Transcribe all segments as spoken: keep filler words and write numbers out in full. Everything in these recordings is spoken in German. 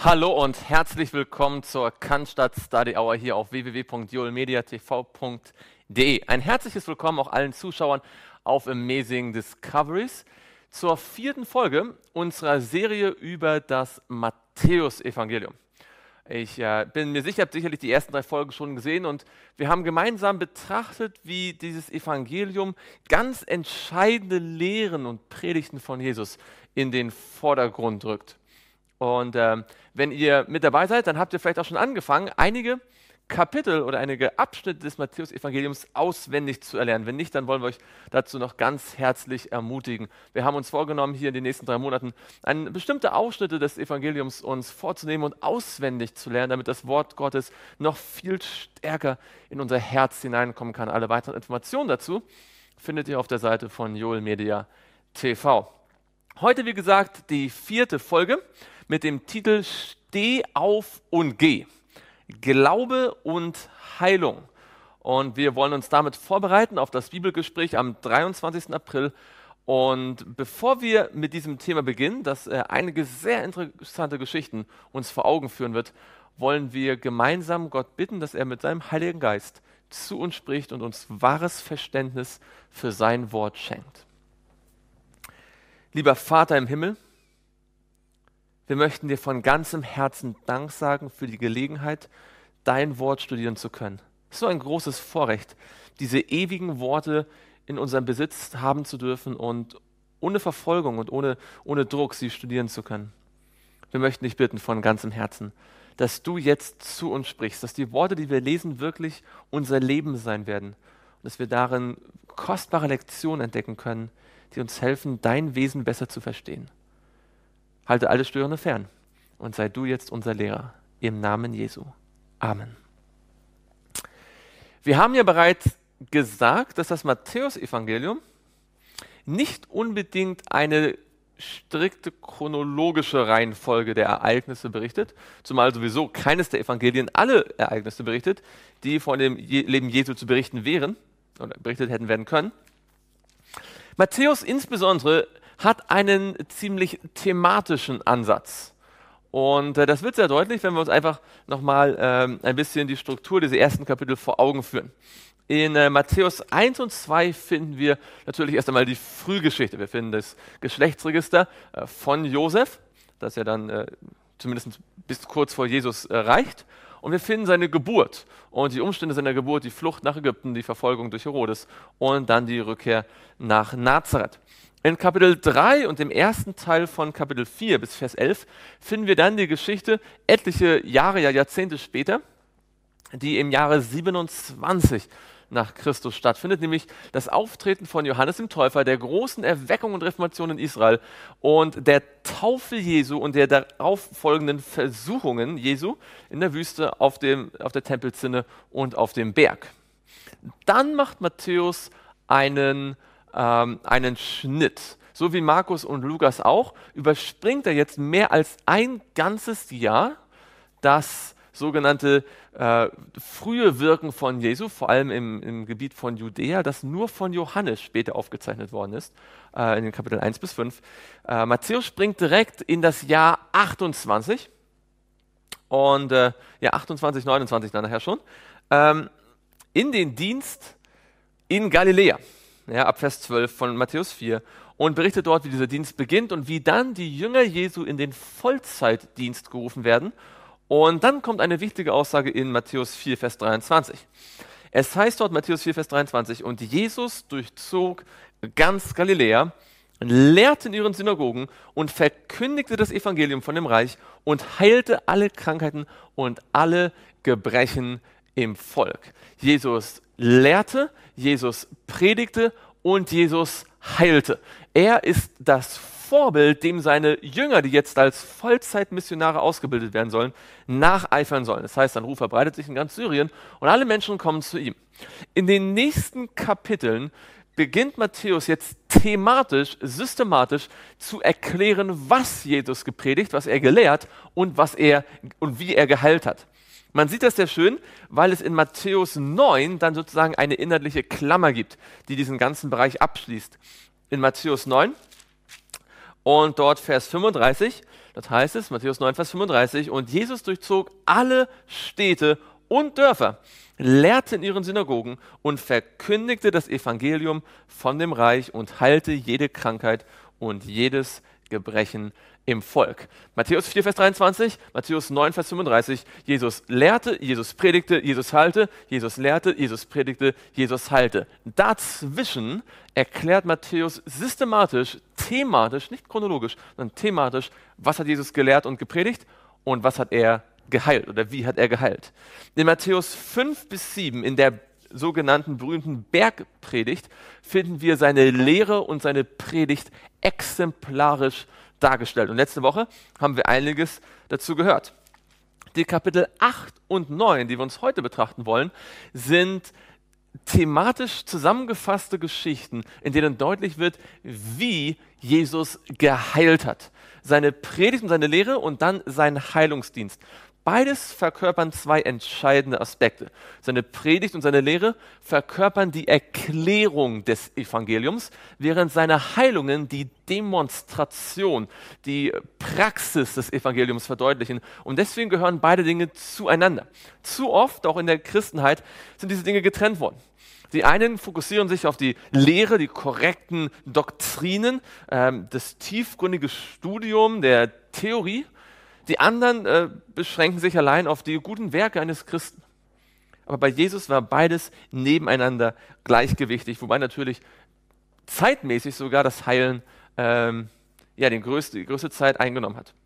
Hallo und herzlich willkommen zur Cannstatt Study Hour hier auf w w w punkt joelmediatv punkt de. Ein herzliches Willkommen auch allen Zuschauern auf Amazing Discoveries zur vierten Folge unserer Serie über das Matthäusevangelium. Ich äh, bin mir sicher, ihr habt sicherlich die ersten drei Folgen schon gesehen und wir haben gemeinsam betrachtet, wie dieses Evangelium ganz entscheidende Lehren und Predigten von Jesus in den Vordergrund rückt. Und äh, wenn ihr mit dabei seid, dann habt ihr vielleicht auch schon angefangen, einige Kapitel oder einige Abschnitte des Matthäusevangeliums auswendig zu erlernen. Wenn nicht, dann wollen wir euch dazu noch ganz herzlich ermutigen. Wir haben uns vorgenommen, hier in den nächsten drei Monaten ein, bestimmte Ausschnitte des Evangeliums uns vorzunehmen und auswendig zu lernen, damit das Wort Gottes noch viel stärker in unser Herz hineinkommen kann. Alle weiteren Informationen dazu findet ihr auf der Seite von joelmedia punkt t v. Heute, wie gesagt, die vierte Folge mit dem Titel Steh auf und geh. Glaube und Heilung. Und wir wollen uns damit vorbereiten auf das Bibelgespräch am dreiundzwanzigsten April. Und bevor wir mit diesem Thema beginnen, das äh, einige sehr interessante Geschichten uns vor Augen führen wird, wollen wir gemeinsam Gott bitten, dass er mit seinem Heiligen Geist zu uns spricht und uns wahres Verständnis für sein Wort schenkt. Lieber Vater im Himmel, wir möchten dir von ganzem Herzen Dank sagen für die Gelegenheit, dein Wort studieren zu können. Es ist so ein großes Vorrecht, diese ewigen Worte in unserem Besitz haben zu dürfen und ohne Verfolgung und ohne, ohne Druck sie studieren zu können. Wir möchten dich bitten von ganzem Herzen, dass du jetzt zu uns sprichst, dass die Worte, die wir lesen, wirklich unser Leben sein werden und dass wir darin kostbare Lektionen entdecken können, die uns helfen, dein Wesen besser zu verstehen. Halte alle Störende fern und sei du jetzt unser Lehrer. Im Namen Jesu. Amen. Wir haben ja bereits gesagt, dass das Matthäusevangelium nicht unbedingt eine strikte chronologische Reihenfolge der Ereignisse berichtet, zumal sowieso keines der Evangelien alle Ereignisse berichtet, die von dem Leben Jesu zu berichten wären oder berichtet hätten werden können. Matthäus insbesondere hat einen ziemlich thematischen Ansatz. Und äh, das wird sehr deutlich, wenn wir uns einfach nochmal ähm, ein bisschen die Struktur dieser ersten Kapitel vor Augen führen. In äh, Matthäus eins und zwei finden wir natürlich erst einmal die Frühgeschichte. Wir finden das Geschlechtsregister äh, von Josef, das ja dann äh, zumindest bis kurz vor Jesus äh, reicht. Und wir finden seine Geburt und die Umstände seiner Geburt, die Flucht nach Ägypten, die Verfolgung durch Herodes und dann die Rückkehr nach Nazareth. In Kapitel drei und dem ersten Teil von Kapitel vier bis Vers elf finden wir dann die Geschichte etliche Jahre, ja Jahrzehnte später, die im Jahre siebenundzwanzig nach Christus stattfindet, nämlich das Auftreten von Johannes dem Täufer, der großen Erweckung und Reformation in Israel und der Taufe Jesu und der darauf folgenden Versuchungen Jesu in der Wüste, auf, dem, auf der Tempelzinne und auf dem Berg. Dann macht Matthäus einen ähm, einen Schnitt. So wie Markus und Lukas auch, überspringt er jetzt mehr als ein ganzes Jahr das sogenannte äh, frühe Wirken von Jesu, vor allem im, im Gebiet von Judäa, das nur von Johannes später aufgezeichnet worden ist, äh, in den Kapiteln eins bis fünf. Äh, Matthäus springt direkt in das Jahr achtundzwanzig und äh, ja, achtundzwanzig, neunundzwanzig dann nachher schon, ähm, in den Dienst in Galiläa. Ja, ab Vers zwölf von Matthäus vier und berichtet dort, wie dieser Dienst beginnt und wie dann die Jünger Jesu in den Vollzeitdienst gerufen werden. Und dann kommt eine wichtige Aussage in Matthäus vier, Vers dreiundzwanzig. Es heißt dort, Matthäus vier, Vers dreiundzwanzig, und Jesus durchzog ganz Galiläa, lehrte in ihren Synagogen und verkündigte das Evangelium von dem Reich und heilte alle Krankheiten und alle Gebrechen im Volk. Jesus lehrte, Jesus predigte und Jesus heilte. Er ist das Vorbild, dem seine Jünger, die jetzt als Vollzeitmissionare ausgebildet werden sollen, nacheifern sollen. Das heißt, sein Ruf verbreitet sich in ganz Syrien und alle Menschen kommen zu ihm. In den nächsten Kapiteln beginnt Matthäus jetzt thematisch, systematisch zu erklären, was Jesus gepredigt, was er gelehrt und, was er, und wie er geheilt hat. Man sieht das sehr schön, weil es in Matthäus neun dann sozusagen eine inhaltliche Klammer gibt, die diesen ganzen Bereich abschließt. In Matthäus neun und dort Vers fünfunddreißig, Das heißt es, Matthäus neun, Vers fünfunddreißig, und Jesus durchzog alle Städte und Dörfer, lehrte in ihren Synagogen und verkündigte das Evangelium von dem Reich und heilte jede Krankheit und jedes Gebrechen im Volk. Matthäus vier, Vers dreiundzwanzig, Matthäus neun, Vers fünfunddreißig, Jesus lehrte, Jesus predigte, Jesus heilte, Jesus lehrte, Jesus predigte, Jesus heilte. Dazwischen erklärt Matthäus systematisch, thematisch, nicht chronologisch, sondern thematisch, was hat Jesus gelehrt und gepredigt und was hat er geheilt oder wie hat er geheilt. In Matthäus fünf bis sieben, in der sogenannten berühmten Bergpredigt, finden wir seine Lehre und seine Predigt exemplarisch dargestellt. Und letzte Woche haben wir einiges dazu gehört. Die Kapitel acht und neun, die wir uns heute betrachten wollen, sind thematisch zusammengefasste Geschichten, in denen deutlich wird, wie Jesus geheilt hat. Seine Predigt und seine Lehre und dann sein Heilungsdienst. Beides verkörpern zwei entscheidende Aspekte. Seine Predigt und seine Lehre verkörpern die Erklärung des Evangeliums, während seine Heilungen die Demonstration, die Praxis des Evangeliums verdeutlichen. Und deswegen gehören beide Dinge zueinander. Zu oft, auch in der Christenheit, sind diese Dinge getrennt worden. Die einen fokussieren sich auf die Lehre, die korrekten Doktrinen, ähm, das tiefgründige Studium der Theorie. Die anderen äh, beschränken sich allein auf die guten Werke eines Christen. Aber bei Jesus war beides nebeneinander gleichgewichtig, wobei natürlich zeitmäßig sogar das Heilen ähm, ja, den größte, die größte Zeit eingenommen hat.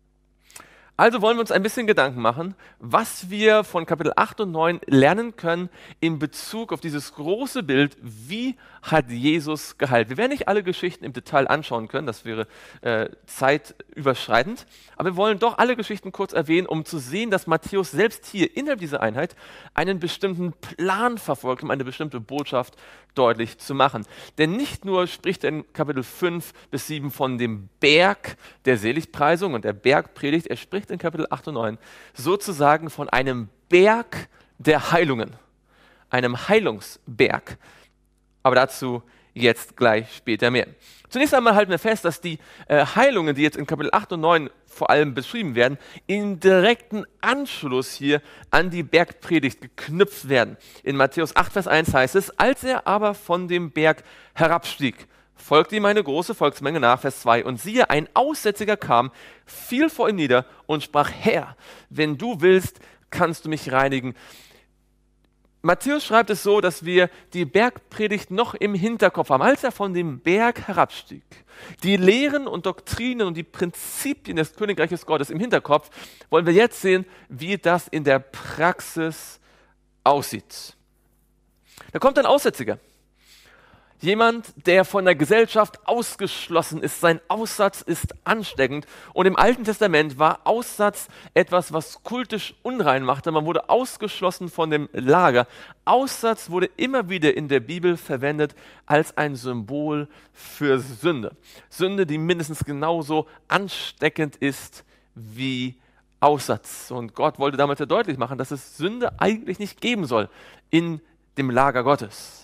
Also wollen wir uns ein bisschen Gedanken machen, was wir von Kapitel acht und neun lernen können in Bezug auf dieses große Bild, wie hat Jesus geheilt. Wir werden nicht alle Geschichten im Detail anschauen können, das wäre äh, zeitüberschreitend, aber wir wollen doch alle Geschichten kurz erwähnen, um zu sehen, dass Matthäus selbst hier innerhalb dieser Einheit einen bestimmten Plan verfolgt, um eine bestimmte Botschaft deutlich zu machen. Denn nicht nur spricht er in Kapitel fünf bis sieben von dem Berg der Seligpreisung und der Bergpredigt, er spricht in Kapitel acht und neun sozusagen von einem Berg der Heilungen, einem Heilungsberg. Aber dazu jetzt gleich später mehr. Zunächst einmal halten wir fest, dass die äh, Heilungen, die jetzt in Kapitel acht und neun vor allem beschrieben werden, in direkten Anschluss hier an die Bergpredigt geknüpft werden. In Matthäus acht, Vers eins heißt es, als er aber von dem Berg herabstieg, folgte ihm eine große Volksmenge nach, Vers zwei, und siehe, ein Aussätziger kam, fiel vor ihm nieder und sprach, Herr, wenn du willst, kannst du mich reinigen. Matthäus schreibt es so, dass wir die Bergpredigt noch im Hinterkopf haben, als er von dem Berg herabstieg. Die Lehren und Doktrinen und die Prinzipien des Königreiches Gottes im Hinterkopf, wollen wir jetzt sehen, wie das in der Praxis aussieht. Da kommt ein Aussätziger. Jemand, der von der Gesellschaft ausgeschlossen ist, sein Aussatz ist ansteckend. Und im Alten Testament war Aussatz etwas, was kultisch unrein machte. Man wurde ausgeschlossen von dem Lager. Aussatz wurde immer wieder in der Bibel verwendet als ein Symbol für Sünde. Sünde, die mindestens genauso ansteckend ist wie Aussatz. Und Gott wollte damit ja deutlich machen, dass es Sünde eigentlich nicht geben soll in dem Lager Gottes.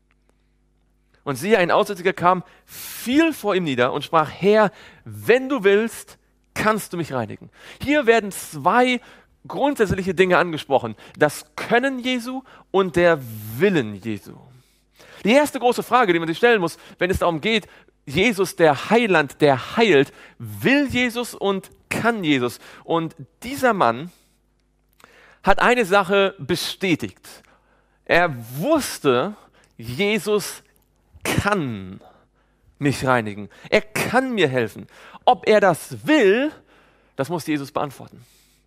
Und siehe, ein Aussätziger kam, fiel vor ihm nieder und sprach, Herr, wenn du willst, kannst du mich reinigen. Hier werden zwei grundsätzliche Dinge angesprochen. Das Können Jesu und der Willen Jesu. Die erste große Frage, die man sich stellen muss, wenn es darum geht, Jesus, der Heiland, der heilt, will Jesus und kann Jesus. Und dieser Mann hat eine Sache bestätigt. Er wusste, Jesus kann mich reinigen. Er kann mir helfen. Ob er das will, das muss Jesus beantworten.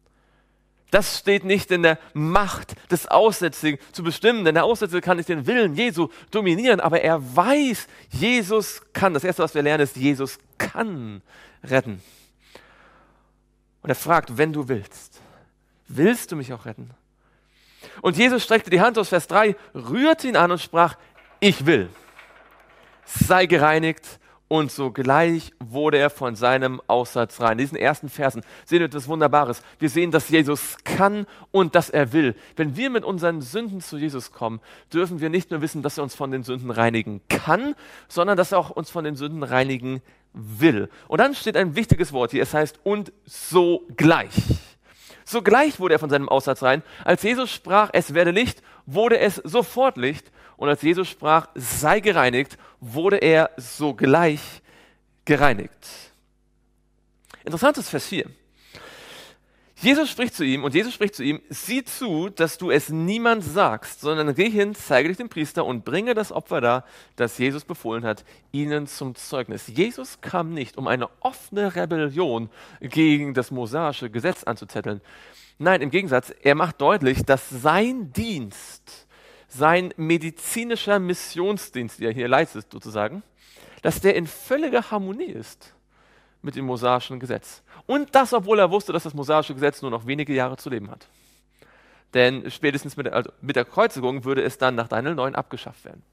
Das steht nicht in der Macht des Aussätzigen zu bestimmen, denn der Aussätzige kann nicht den Willen Jesu dominieren, aber er weiß, Jesus kann. Das Erste, was wir lernen, ist, Jesus kann retten. Und er fragt, wenn du willst, willst du mich auch retten? Und Jesus streckte die Hand aus, Vers drei, rührte ihn an und sprach, ich will. Sei gereinigt, und sogleich wurde er von seinem Aussatz rein. In diesen ersten Versen sehen wir etwas Wunderbares. Wir sehen, dass Jesus kann und dass er will. Wenn wir mit unseren Sünden zu Jesus kommen, dürfen wir nicht nur wissen, dass er uns von den Sünden reinigen kann, sondern dass er auch uns von den Sünden reinigen will. Und dann steht ein wichtiges Wort hier, es heißt und sogleich. Sogleich wurde er von seinem Aussatz rein. Als Jesus sprach, es werde Licht, wurde es sofort Licht. Und als Jesus sprach, sei gereinigt, wurde er sogleich gereinigt. Interessant ist Vers vier. Jesus spricht zu ihm und Jesus spricht zu ihm, sieh zu, dass du es niemand sagst, sondern geh hin, zeige dich dem Priester und bringe das Opfer dar, das Jesus befohlen hat, ihnen zum Zeugnis. Jesus kam nicht, um eine offene Rebellion gegen das mosaische Gesetz anzuzetteln. Nein, im Gegensatz, er macht deutlich, dass sein Dienst, sein medizinischer Missionsdienst, den er hier leistet sozusagen, dass der in völliger Harmonie ist mit dem mosaischen Gesetz. Und das, obwohl er wusste, dass das mosaische Gesetz nur noch wenige Jahre zu leben hat. Denn spätestens mit der, also mit der Kreuzigung würde es dann nach Daniel neun abgeschafft werden.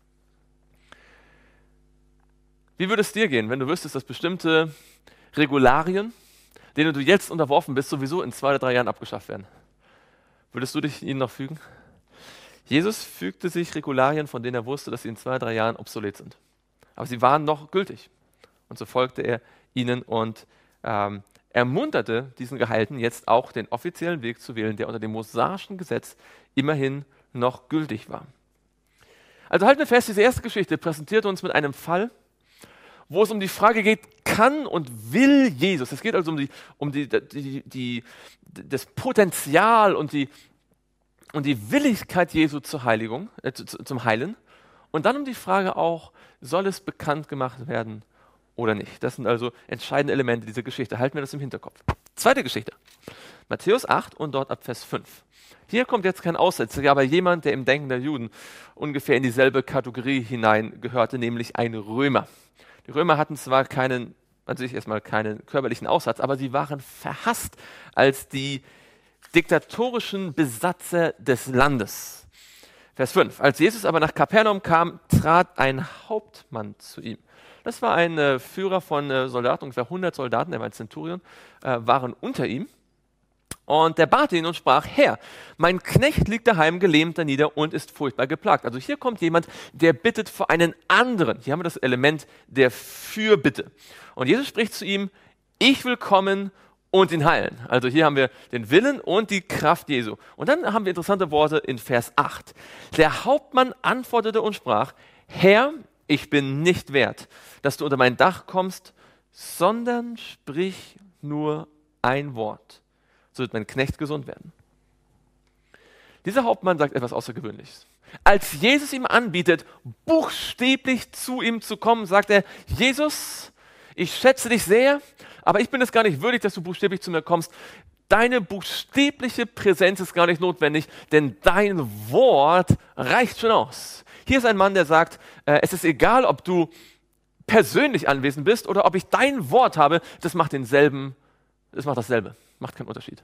Wie würde es dir gehen, wenn du wüsstest, dass bestimmte Regularien, denen du jetzt unterworfen bist, sowieso in zwei oder drei Jahren abgeschafft werden? Würdest du dich ihnen noch fügen? Jesus fügte sich Regularien, von denen er wusste, dass sie in zwei, oder drei Jahren obsolet sind. Aber sie waren noch gültig. Und so folgte er ihnen und ähm, ermunterte diesen Geheilten jetzt auch den offiziellen Weg zu wählen, der unter dem mosaischen Gesetz immerhin noch gültig war. Also halten wir fest, diese erste Geschichte präsentiert uns mit einem Fall, wo es um die Frage geht, kann und will Jesus, es geht also um, die, um die, die, die, das Potenzial und die, und die Willigkeit Jesu zur Heiligung, äh, zu, zum Heilen und dann um die Frage auch, soll es bekannt gemacht werden oder nicht. Das sind also entscheidende Elemente dieser Geschichte. Halten wir das im Hinterkopf. Zweite Geschichte. Matthäus acht und dort ab Vers fünf. Hier kommt jetzt kein Aussätziger, aber jemand, der im Denken der Juden ungefähr in dieselbe Kategorie hinein gehörte, nämlich ein Römer. Die Römer hatten zwar keinen, an sich erstmal keinen körperlichen Aussatz, aber sie waren verhasst als die diktatorischen Besatzer des Landes. Vers fünf. Als Jesus aber nach Kapernaum kam, trat ein Hauptmann zu ihm. Das war ein äh, Führer von äh, Soldaten, ungefähr hundert Soldaten, der war ein Zenturion, äh, waren unter ihm. Und der bat ihn und sprach, Herr, mein Knecht liegt daheim gelähmt da nieder und ist furchtbar geplagt. Also hier kommt jemand, der bittet für einen anderen. Hier haben wir das Element der Fürbitte. Und Jesus spricht zu ihm, ich will kommen und ihn heilen. Also hier haben wir den Willen und die Kraft Jesu. Und dann haben wir interessante Worte in Vers acht. Der Hauptmann antwortete und sprach, Herr, ich bin nicht wert, dass du unter mein Dach kommst, sondern sprich nur ein Wort, so wird mein Knecht gesund werden. Dieser Hauptmann sagt etwas Außergewöhnliches. Als Jesus ihm anbietet, buchstäblich zu ihm zu kommen, sagt er, Jesus, ich schätze dich sehr, aber ich bin es gar nicht würdig, dass du buchstäblich zu mir kommst. Deine buchstäbliche Präsenz ist gar nicht notwendig, denn dein Wort reicht schon aus. Hier ist ein Mann, der sagt, äh, es ist egal, ob du persönlich anwesend bist oder ob ich dein Wort habe, das macht denselben, das macht dasselbe, macht keinen Unterschied.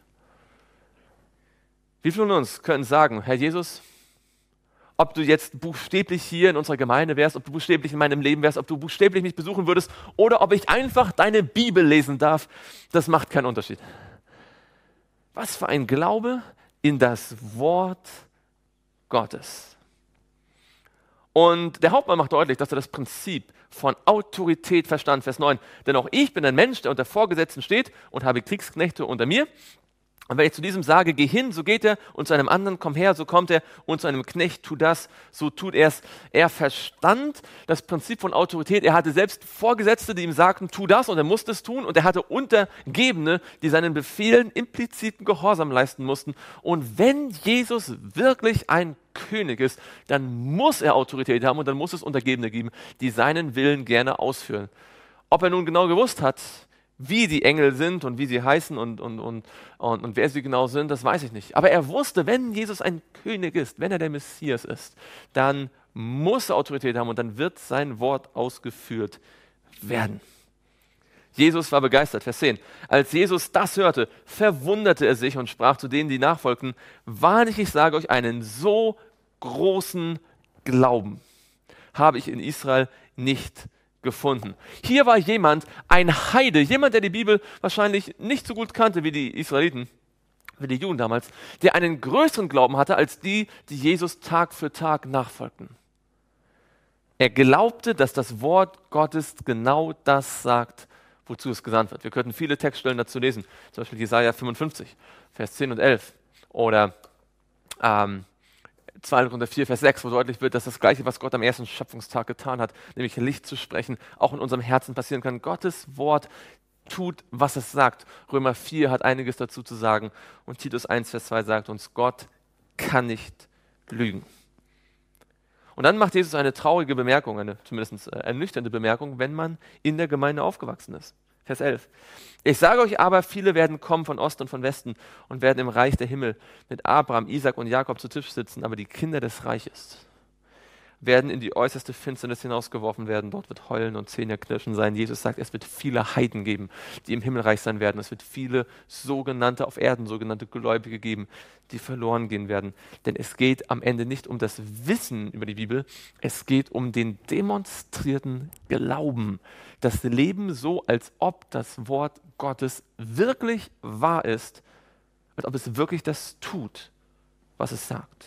Wie viele von uns können sagen, Herr Jesus, ob du jetzt buchstäblich hier in unserer Gemeinde wärst, ob du buchstäblich in meinem Leben wärst, ob du buchstäblich mich besuchen würdest oder ob ich einfach deine Bibel lesen darf, das macht keinen Unterschied. Was für ein Glaube in das Wort Gottes. Und der Hauptmann macht deutlich, dass er das Prinzip von Autorität verstand. Vers neun. Denn auch ich bin ein Mensch, der unter Vorgesetzten steht und habe Kriegsknechte unter mir. Und wenn ich zu diesem sage, geh hin, so geht er, und zu einem anderen, komm her, so kommt er, und zu einem Knecht, tu das, so tut er es. Er verstand das Prinzip von Autorität. Er hatte selbst Vorgesetzte, die ihm sagten, tu das, und er musste es tun. Und er hatte Untergebene, die seinen Befehlen impliziten Gehorsam leisten mussten. Und wenn Jesus wirklich ein König ist, dann muss er Autorität haben und dann muss es Untergebene geben, die seinen Willen gerne ausführen. Ob er nun genau gewusst hat, wie die Engel sind und wie sie heißen und, und, und, und, und wer sie genau sind, das weiß ich nicht. Aber er wusste, wenn Jesus ein König ist, wenn er der Messias ist, dann muss er Autorität haben und dann wird sein Wort ausgeführt werden. Jesus war begeistert, Vers zehn. Als Jesus das hörte, verwunderte er sich und sprach zu denen, die nachfolgten, wahrlich, ich sage euch, einen so großen Glauben habe ich in Israel nicht gefunden. Hier war jemand, ein Heide, jemand, der die Bibel wahrscheinlich nicht so gut kannte wie die Israeliten, wie die Juden damals, der einen größeren Glauben hatte als die, die Jesus Tag für Tag nachfolgten. Er glaubte, dass das Wort Gottes genau das sagt, wozu es gesandt wird. Wir könnten viele Textstellen dazu lesen, zum Beispiel Jesaja fünfundfünfzig, Vers zehn und elf oder ähm, zweiter Korinther vier, Vers sechs, wo deutlich wird, dass das Gleiche, was Gott am ersten Schöpfungstag getan hat, nämlich Licht zu sprechen, auch in unserem Herzen passieren kann. Gottes Wort tut, was es sagt. Römer vier hat einiges dazu zu sagen und Titus eins, Vers zwei sagt uns, Gott kann nicht lügen. Und dann macht Jesus eine traurige Bemerkung, eine zumindest ernüchternde Bemerkung, wenn man in der Gemeinde aufgewachsen ist. Vers elf. Ich sage euch aber, viele werden kommen von Osten und von Westen und werden im Reich der Himmel mit Abraham, Isaac und Jakob zu Tisch sitzen, aber die Kinder des Reiches werden in die äußerste Finsternis hinausgeworfen werden. Dort wird Heulen und Zähneknirschen sein. Jesus sagt, es wird viele Heiden geben, die im Himmelreich sein werden. Es wird viele sogenannte auf Erden, sogenannte Gläubige geben, die verloren gehen werden. Denn es geht am Ende nicht um das Wissen über die Bibel, es geht um den demonstrierten Glauben. Das Leben so, als ob das Wort Gottes wirklich wahr ist, als ob es wirklich das tut, was es sagt.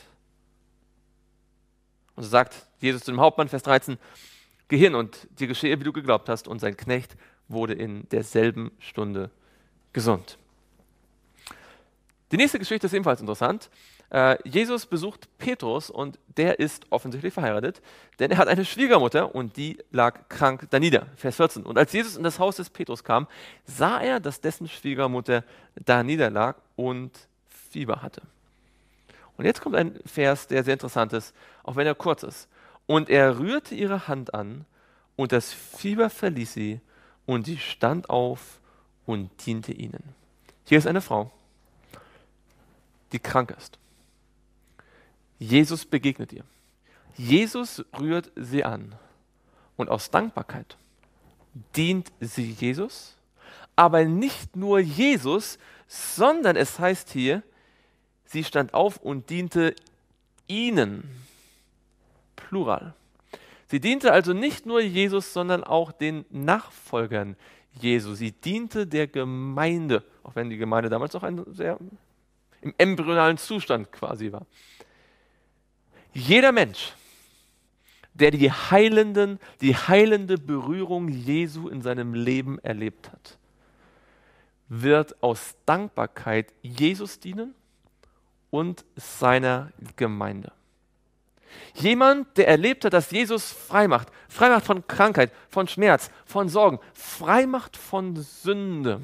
Und so sagt Jesus zu dem Hauptmann, Vers dreizehn, geh hin und dir geschehe, wie du geglaubt hast. Und sein Knecht wurde in derselben Stunde gesund. Die nächste Geschichte ist ebenfalls interessant. Äh, Jesus besucht Petrus und der ist offensichtlich verheiratet, denn er hat eine Schwiegermutter und die lag krank da nieder. Vers vierzehn. Und als Jesus in das Haus des Petrus kam, sah er, dass dessen Schwiegermutter da niederlag und Fieber hatte. Und jetzt kommt ein Vers, der sehr interessant ist, auch wenn er kurz ist. Und er rührte ihre Hand an und das Fieber verließ sie und sie stand auf und diente ihnen. Hier ist eine Frau, die krank ist. Jesus begegnet ihr. Jesus rührt sie an und aus Dankbarkeit dient sie Jesus, aber nicht nur Jesus, sondern es heißt hier, sie stand auf und diente ihnen. Plural. Sie diente also nicht nur Jesus, sondern auch den Nachfolgern Jesu. Sie diente der Gemeinde, auch wenn die Gemeinde damals noch ein sehr im embryonalen Zustand quasi war. Jeder Mensch, der die heilenden, die heilende Berührung Jesu in seinem Leben erlebt hat, wird aus Dankbarkeit Jesus dienen und seiner Gemeinde. Jemand, der erlebt hat, dass Jesus frei macht, frei macht von Krankheit, von Schmerz, von Sorgen, frei macht von Sünde,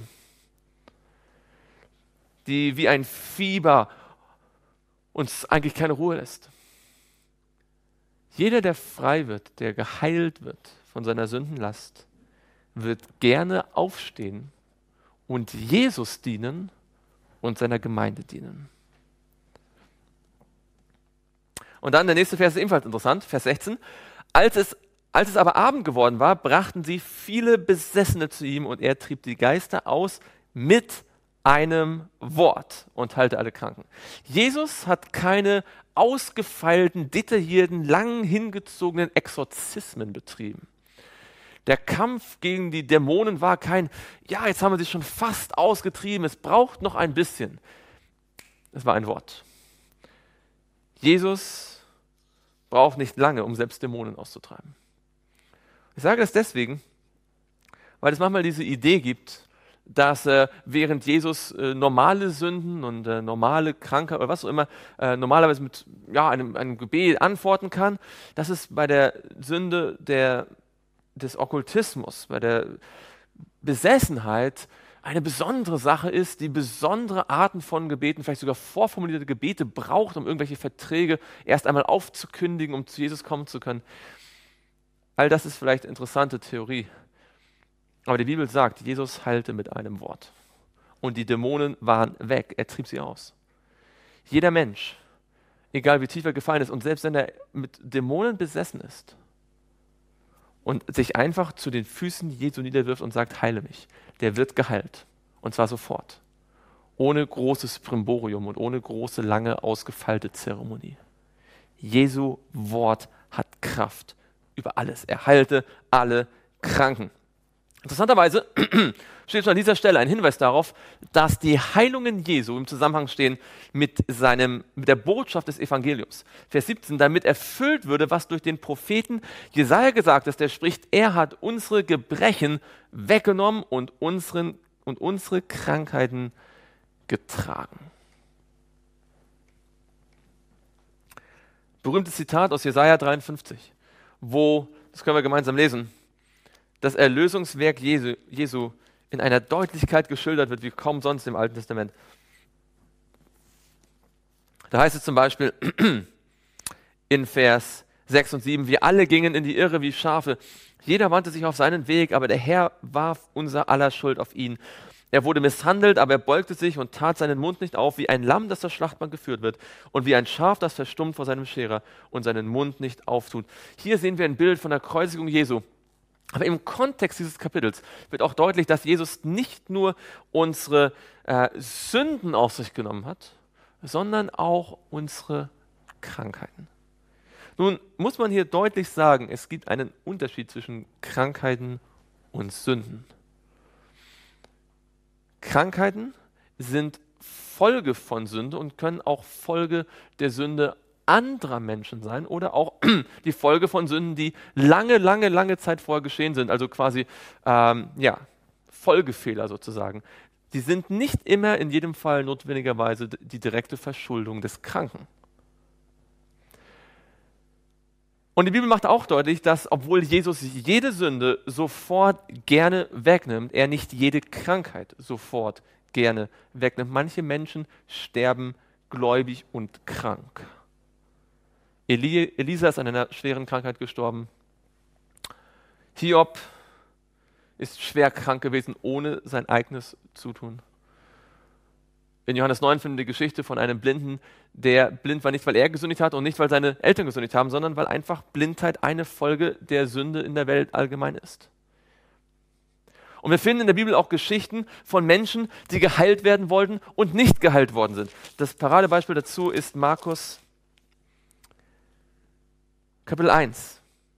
die wie ein Fieber uns eigentlich keine Ruhe lässt. Jeder, der frei wird, der geheilt wird von seiner Sündenlast, wird gerne aufstehen und Jesus dienen und seiner Gemeinde dienen. Und dann der nächste Vers ist ebenfalls interessant, Vers sechzehn. Als es, als es aber Abend geworden war, brachten sie viele Besessene zu ihm und er trieb die Geister aus mit einem Wort und heilte alle Kranken. Jesus hat keine ausgefeilten, detaillierten, lang hingezogenen Exorzismen betrieben. Der Kampf gegen die Dämonen war kein, ja, jetzt haben wir sie schon fast ausgetrieben, es braucht noch ein bisschen. Es war ein Wort. Jesus braucht nicht lange, um selbst Dämonen auszutreiben. Ich sage das deswegen, weil es manchmal diese Idee gibt, dass äh, während Jesus äh, normale Sünden und äh, normale Krankheit oder was auch immer äh, normalerweise mit ja, einem, einem Gebet antworten kann, dass es bei der Sünde der, des Okkultismus, bei der Besessenheit eine besondere Sache ist, die besondere Arten von Gebeten, vielleicht sogar vorformulierte Gebete braucht, um irgendwelche Verträge erst einmal aufzukündigen, um zu Jesus kommen zu können. All das ist vielleicht eine interessante Theorie. Aber die Bibel sagt, Jesus heilte mit einem Wort. Und die Dämonen waren weg, er trieb sie aus. Jeder Mensch, egal wie tief er gefallen ist und selbst wenn er mit Dämonen besessen ist und sich einfach zu den Füßen Jesu niederwirft und sagt, heile mich, der wird geheilt. Und zwar sofort. Ohne großes Brimborium und ohne große, lange, ausgefeilte Zeremonie. Jesu Wort hat Kraft über alles. Er heilte alle Kranken. Interessanterweise steht schon an dieser Stelle ein Hinweis darauf, dass die Heilungen Jesu im Zusammenhang stehen mit, seinem, mit der Botschaft des Evangeliums. Vers siebzehn, damit erfüllt würde, was durch den Propheten Jesaja gesagt ist, der spricht, er hat unsere Gebrechen weggenommen und, unseren, und unsere Krankheiten getragen. Berühmtes Zitat aus Jesaja dreiundfünfzig, wo, das können wir gemeinsam lesen, das Erlösungswerk Jesu, Jesu in einer Deutlichkeit geschildert wird, wie kaum sonst im Alten Testament. Da heißt es zum Beispiel in Vers sechs und sieben, wir alle gingen in die Irre wie Schafe, jeder wandte sich auf seinen Weg, aber der Herr warf unser aller Schuld auf ihn. Er wurde misshandelt, aber er beugte sich und tat seinen Mund nicht auf, wie ein Lamm, das zur Schlachtbank geführt wird, und wie ein Schaf, das verstummt vor seinem Scherer und seinen Mund nicht auftut. Hier sehen wir ein Bild von der Kreuzigung Jesu. Aber im Kontext dieses Kapitels wird auch deutlich, dass Jesus nicht nur unsere äh, Sünden auf sich genommen hat, sondern auch unsere Krankheiten. Nun muss man hier deutlich sagen, es gibt einen Unterschied zwischen Krankheiten und Sünden. Krankheiten sind Folge von Sünde und können auch Folge der Sünde anderer Menschen sein oder auch die Folge von Sünden, die lange, lange, lange Zeit vorher geschehen sind, also quasi ähm, ja, Folgefehler sozusagen. Die sind nicht immer in jedem Fall notwendigerweise die direkte Verschuldung des Kranken. Und die Bibel macht auch deutlich, dass obwohl Jesus jede Sünde sofort gerne wegnimmt, er nicht jede Krankheit sofort gerne wegnimmt. Manche Menschen sterben gläubig und krank. Eli, Elisa ist an einer schweren Krankheit gestorben. Hiob ist schwer krank gewesen, ohne sein eigenes Zutun. In Johannes neun finden wir die Geschichte von einem Blinden, der blind war nicht, weil er gesündigt hat und nicht, weil seine Eltern gesündigt haben, sondern weil einfach Blindheit eine Folge der Sünde in der Welt allgemein ist. Und wir finden in der Bibel auch Geschichten von Menschen, die geheilt werden wollten und nicht geheilt worden sind. Das Paradebeispiel dazu ist Markus Kapitel eins.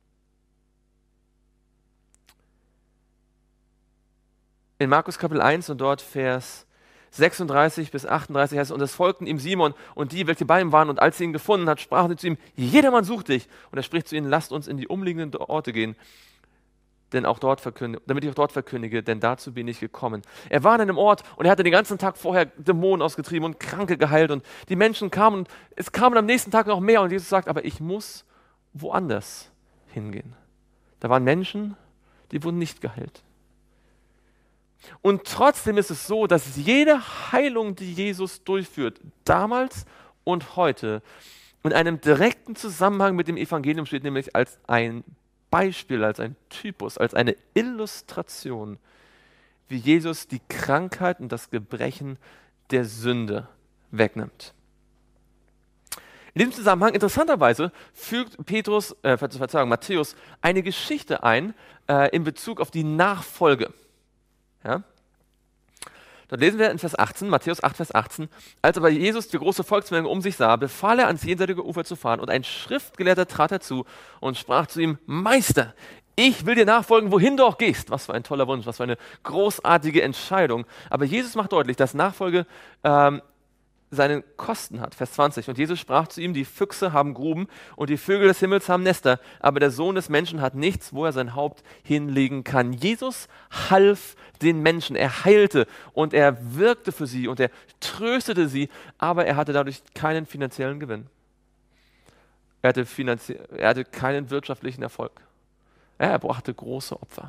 In Markus Kapitel eins und dort Vers sechsunddreißig bis achtunddreißig heißt es, und es folgten ihm Simon und die, welche bei ihm waren, und als sie ihn gefunden hat, sprachen sie zu ihm, jedermann sucht dich. Und er spricht zu ihnen, lasst uns in die umliegenden Orte gehen, denn auch dort verkündige, damit ich auch dort verkündige, denn dazu bin ich gekommen. Er war an einem Ort und er hatte den ganzen Tag vorher Dämonen ausgetrieben und Kranke geheilt und die Menschen kamen und es kamen am nächsten Tag noch mehr und Jesus sagt, aber ich muss woanders hingehen. Da waren Menschen, die wurden nicht geheilt. Und trotzdem ist es so, dass jede Heilung, die Jesus durchführt, damals und heute, in einem direkten Zusammenhang mit dem Evangelium steht, nämlich als ein Beispiel, als ein Typus, als eine Illustration, wie Jesus die Krankheit und das Gebrechen der Sünde wegnimmt. In diesem Zusammenhang, interessanterweise, fügt Petrus, äh, Verzeihung, Matthäus eine Geschichte ein äh, in Bezug auf die Nachfolge. Ja? Dort lesen wir in Vers achtzehn, Matthäus acht, Vers achtzehn, als aber Jesus die große Volksmenge um sich sah, befahl er, ans jenseitige Ufer zu fahren, und ein Schriftgelehrter trat herzu und sprach zu ihm, Meister, ich will dir nachfolgen, wohin du auch gehst. Was für ein toller Wunsch, was für eine großartige Entscheidung. Aber Jesus macht deutlich, dass Nachfolge ähm, seinen Kosten hat. Vers zwanzig. Und Jesus sprach zu ihm, die Füchse haben Gruben und die Vögel des Himmels haben Nester, aber der Sohn des Menschen hat nichts, wo er sein Haupt hinlegen kann. Jesus half den Menschen, er heilte und er wirkte für sie und er tröstete sie, aber er hatte dadurch keinen finanziellen Gewinn. Er hatte, finanzie- er hatte keinen wirtschaftlichen Erfolg. Er brachte große Opfer.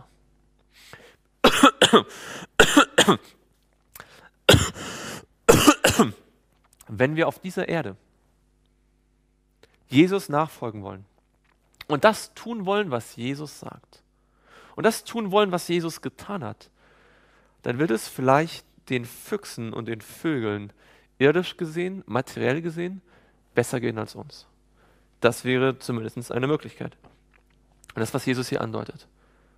Wenn wir auf dieser Erde Jesus nachfolgen wollen und das tun wollen, was Jesus sagt und das tun wollen, was Jesus getan hat, dann wird es vielleicht den Füchsen und den Vögeln irdisch gesehen, materiell gesehen, besser gehen als uns. Das wäre zumindest eine Möglichkeit. Und das, was Jesus hier andeutet.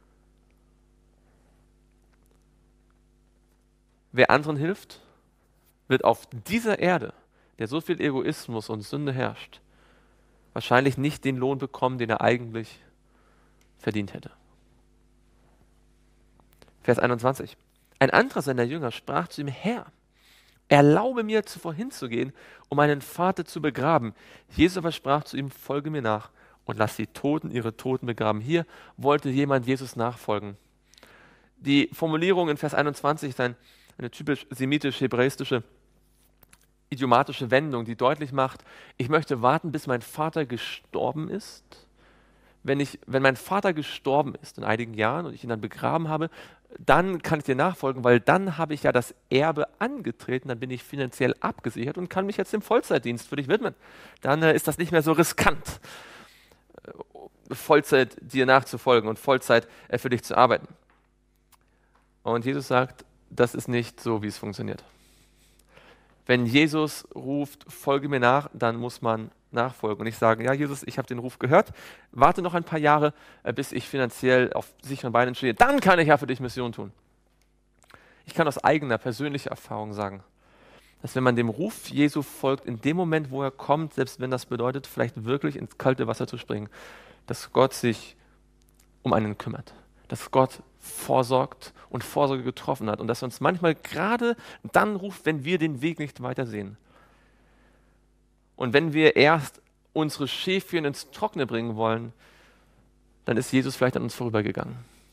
Wer anderen hilft, wird auf dieser Erde, der so viel Egoismus und Sünde herrscht, wahrscheinlich nicht den Lohn bekommen, den er eigentlich verdient hätte. Vers einundzwanzig. Ein anderer seiner Jünger sprach zu ihm: Herr, erlaube mir, zuvor hinzugehen, um meinen Vater zu begraben. Jesus aber sprach zu ihm: Folge mir nach und lass die Toten ihre Toten begraben. Hier wollte jemand Jesus nachfolgen. Die Formulierung in Vers einundzwanzig ist ein, eine typisch semitisch-hebräistische, idiomatische Wendung, die deutlich macht: Ich möchte warten, bis mein Vater gestorben ist. Wenn, ich, wenn mein Vater gestorben ist in einigen Jahren und ich ihn dann begraben habe, dann kann ich dir nachfolgen, weil dann habe ich ja das Erbe angetreten, dann bin ich finanziell abgesichert und kann mich jetzt dem Vollzeitdienst für dich widmen. Dann äh, ist das nicht mehr so riskant, äh, Vollzeit dir nachzufolgen und Vollzeit äh, für dich zu arbeiten. Und Jesus sagt, das ist nicht so, wie es funktioniert. Wenn Jesus ruft, folge mir nach, dann muss man nachfolgen und nicht sagen: Ja, Jesus, ich habe den Ruf gehört, warte noch ein paar Jahre, bis ich finanziell auf sicheren Beinen stehe, dann kann ich ja für dich Mission tun. Ich kann aus eigener persönlicher Erfahrung sagen, dass wenn man dem Ruf Jesu folgt, in dem Moment, wo er kommt, selbst wenn das bedeutet, vielleicht wirklich ins kalte Wasser zu springen, dass Gott sich um einen kümmert, dass Gott vorsorgt und Vorsorge getroffen hat und dass er uns manchmal gerade dann ruft, wenn wir den Weg nicht weiter sehen. Und wenn wir erst unsere Schäfchen ins Trockene bringen wollen, dann ist Jesus vielleicht an uns vorübergegangen.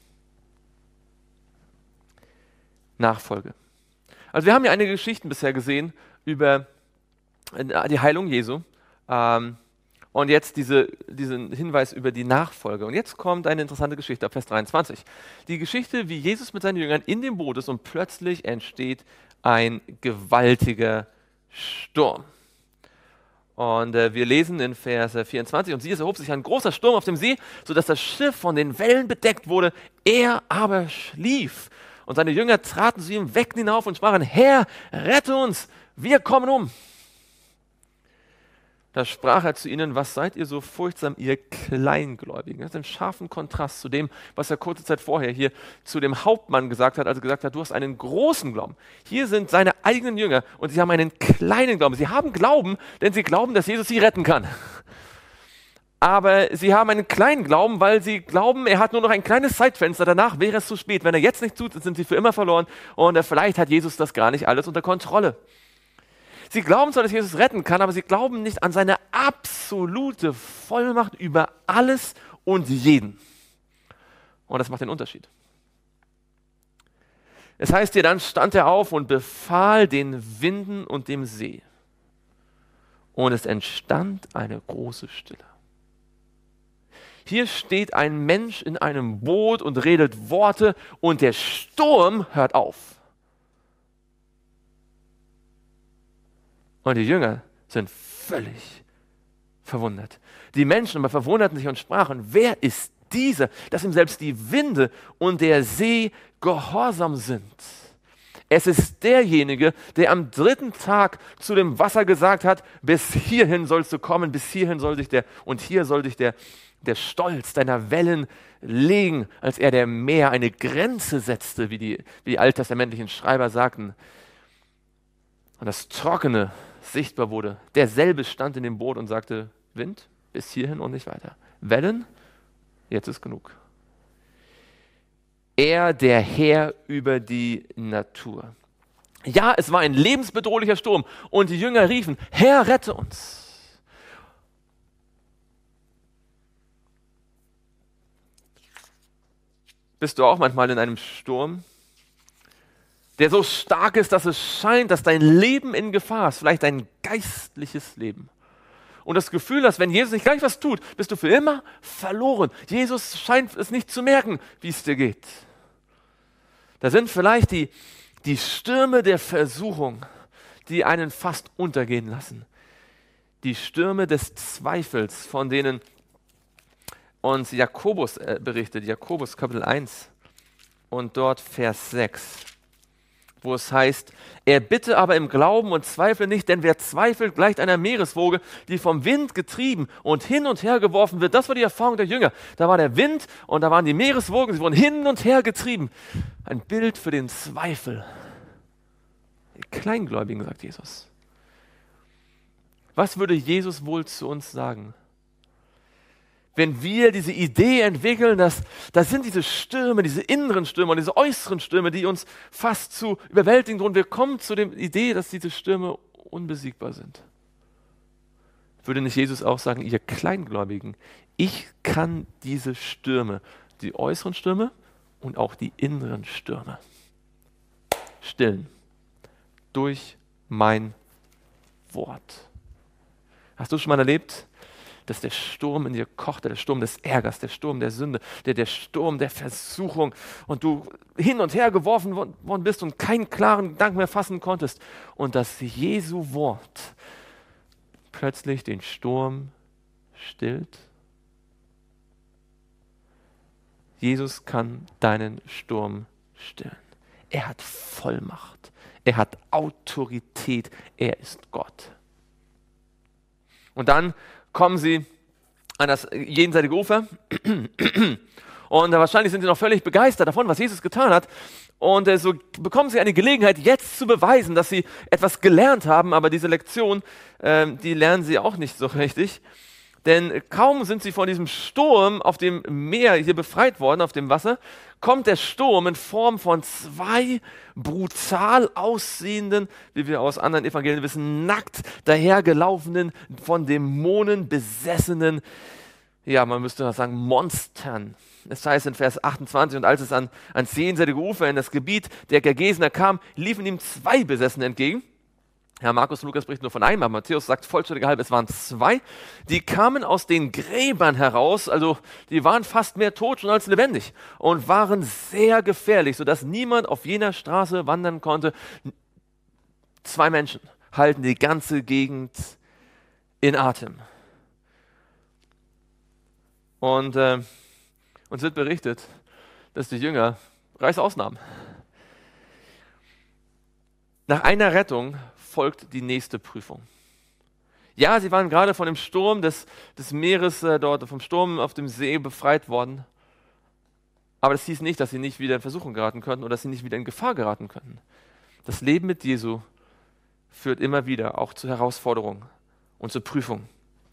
Nachfolge. Also wir haben ja einige Geschichten bisher gesehen über die Heilung Jesu ähm, und jetzt diese, diesen Hinweis über die Nachfolge. Und jetzt kommt eine interessante Geschichte ab Vers dreiundzwanzig. Die Geschichte, wie Jesus mit seinen Jüngern in dem Boot ist und plötzlich entsteht ein gewaltiger Sturm. Und äh, wir lesen in Vers vierundzwanzig: Und siehe, es erhob sich ein großer Sturm auf dem See, sodass das Schiff von den Wellen bedeckt wurde. Er aber schlief. Und seine Jünger traten zu ihm, weckten ihn auf und sprachen: Herr, rette uns, wir kommen um. Da sprach er zu ihnen: Was seid ihr so furchtsam, ihr Kleingläubigen? Das ist ein scharfen Kontrast zu dem, was er kurze Zeit vorher hier zu dem Hauptmann gesagt hat, als er gesagt hat, du hast einen großen Glauben. Hier sind seine eigenen Jünger und sie haben einen kleinen Glauben. Sie haben Glauben, denn sie glauben, dass Jesus sie retten kann. Aber sie haben einen kleinen Glauben, weil sie glauben, er hat nur noch ein kleines Zeitfenster, danach wäre es zu spät. Wenn er jetzt nicht tut, sind sie für immer verloren und vielleicht hat Jesus das gar nicht alles unter Kontrolle. Sie glauben zwar, dass Jesus retten kann, aber sie glauben nicht an seine absolute Vollmacht über alles und jeden. Und das macht den Unterschied. Es heißt hier, dann stand er auf und befahl den Winden und dem See. Und es entstand eine große Stille. Hier steht ein Mensch in einem Boot und redet Worte und der Sturm hört auf. Und die Jünger sind völlig verwundert. Die Menschen aber verwunderten sich und sprachen: Wer ist dieser, dass ihm selbst die Winde und der See gehorsam sind? Es ist derjenige, der am dritten Tag zu dem Wasser gesagt hat: Bis hierhin sollst du kommen, bis hierhin soll dich der, und hier soll dich der, der Stolz deiner Wellen legen, als er der Meer eine Grenze setzte, wie die, wie die alttestamentlichen Schreiber sagten. Und das Trockene sichtbar wurde. Derselbe stand in dem Boot und sagte: Wind, bis hierhin und nicht weiter. Wellen, jetzt ist genug. Er, der Herr über die Natur. Ja, es war ein lebensbedrohlicher Sturm und die Jünger riefen: Herr, rette uns. Bist du auch manchmal in einem Sturm, der so stark ist, dass es scheint, dass dein Leben in Gefahr ist, vielleicht dein geistliches Leben. Und das Gefühl hast, wenn Jesus nicht gleich was tut, bist du für immer verloren. Jesus scheint es nicht zu merken, wie es dir geht. Da sind vielleicht die, die Stürme der Versuchung, die einen fast untergehen lassen. Die Stürme des Zweifels, von denen uns Jakobus äh, berichtet, Jakobus Kapitel eins und dort Vers sechs. Wo es heißt: Er bitte aber im Glauben und zweifle nicht, denn wer zweifelt, gleicht einer Meereswoge, die vom Wind getrieben und hin und her geworfen wird. Das war die Erfahrung der Jünger. Da war der Wind und da waren die Meereswogen, sie wurden hin und her getrieben. Ein Bild für den Zweifel. Die Kleingläubigen, sagt Jesus. Was würde Jesus wohl zu uns sagen, wenn wir diese Idee entwickeln, dass da sind diese Stürme, diese inneren Stürme und diese äußeren Stürme, die uns fast zu überwältigen drohen. Wir kommen zu der Idee, dass diese Stürme unbesiegbar sind. Würde nicht Jesus auch sagen, ihr Kleingläubigen, ich kann diese Stürme, die äußeren Stürme und auch die inneren Stürme stillen durch mein Wort. Hast du schon mal erlebt, dass der Sturm in dir kochte, der Sturm des Ärgers, der Sturm der Sünde, der, der Sturm der Versuchung und du hin und her geworfen worden bist und keinen klaren Gedanken mehr fassen konntest und dass Jesu Wort plötzlich den Sturm stillt? Jesus kann deinen Sturm stillen. Er hat Vollmacht. Er hat Autorität. Er ist Gott. Und dann kommen sie an das jenseitige Ufer und äh, wahrscheinlich sind sie noch völlig begeistert davon, was Jesus getan hat. Und äh, so bekommen sie eine Gelegenheit, jetzt zu beweisen, dass sie etwas gelernt haben, aber diese Lektion, äh, die lernen sie auch nicht so richtig. Denn kaum sind sie von diesem Sturm auf dem Meer hier befreit worden, auf dem Wasser, kommt der Sturm in Form von zwei brutal aussehenden, wie wir aus anderen Evangelien wissen, nackt dahergelaufenen, von Dämonen besessenen, ja, man müsste sagen, Monstern. Es heißt in Vers achtundzwanzig, und als es an, ans jenseitige Ufer in das Gebiet der Gergesener kam, liefen ihm zwei Besessene entgegen. Ja, Markus und Lukas berichten nur von einem, aber Matthäus sagt vollständig halb, es waren zwei. Die kamen aus den Gräbern heraus, also die waren fast mehr tot schon als lebendig und waren sehr gefährlich, sodass niemand auf jener Straße wandern konnte. Zwei Menschen halten die ganze Gegend in Atem. Und äh, uns wird berichtet, dass die Jünger reißaus nahmen. Nach einer Rettung folgt die nächste Prüfung. Ja, sie waren gerade von dem Sturm des, des Meeres äh, dort, vom Sturm auf dem See befreit worden. Aber das hieß nicht, dass sie nicht wieder in Versuchung geraten könnten oder dass sie nicht wieder in Gefahr geraten könnten. Das Leben mit Jesu führt immer wieder auch zu Herausforderungen und zu Prüfungen.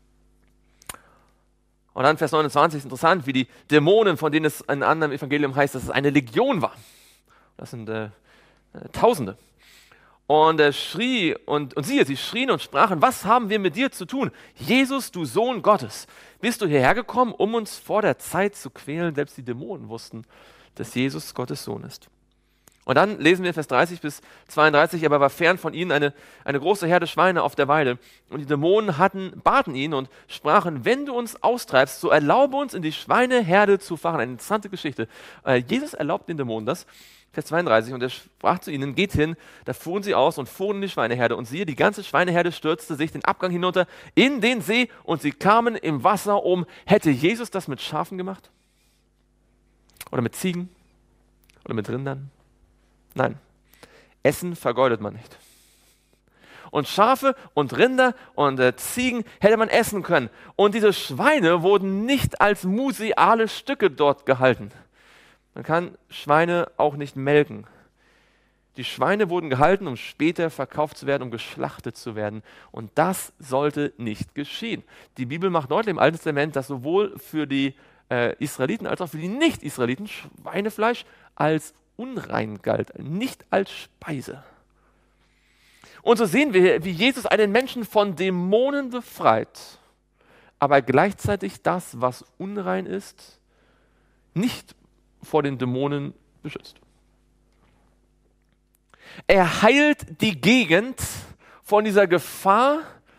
Und dann Vers neunundzwanzig ist interessant, wie die Dämonen, von denen es in einem anderen Evangelium heißt, dass es eine Legion war. Das sind äh, Tausende. Und er schrie, und, und siehe, sie schrien und sprachen, was haben wir mit dir zu tun? Jesus, du Sohn Gottes, bist du hierher gekommen, um uns vor der Zeit zu quälen? Selbst die Dämonen wussten, dass Jesus Gottes Sohn ist. Und dann lesen wir Vers dreißig bis zweiunddreißig, aber war fern von ihnen eine, eine große Herde Schweine auf der Weide. Und die Dämonen hatten, baten ihn und sprachen, wenn du uns austreibst, so erlaube uns in die Schweineherde zu fahren. Eine interessante Geschichte. Äh, Jesus erlaubt den Dämonen das. Vers zweiunddreißig, und er sprach zu ihnen, geht hin, da fuhren sie aus und fuhren in die Schweineherde. Und siehe, die ganze Schweineherde stürzte sich den Abgang hinunter in den See und sie kamen im Wasser um. Hätte Jesus das mit Schafen gemacht? Oder mit Ziegen? Oder mit Rindern? Nein, Essen vergeudet man nicht. Und Schafe und Rinder und äh, Ziegen hätte man essen können. Und diese Schweine wurden nicht als museale Stücke dort gehalten. Man kann Schweine auch nicht melken. Die Schweine wurden gehalten, um später verkauft zu werden, um geschlachtet zu werden. Und das sollte nicht geschehen. Die Bibel macht deutlich im Alten Testament, dass sowohl für die äh, Israeliten als auch für die Nicht-Israeliten Schweinefleisch als unrein galt, nicht als Speise. Und so sehen wir, wie Jesus einen Menschen von Dämonen befreit, aber gleichzeitig das, was unrein ist, nicht vor den Dämonen beschützt. Er heilt die Gegend von dieser Gefahr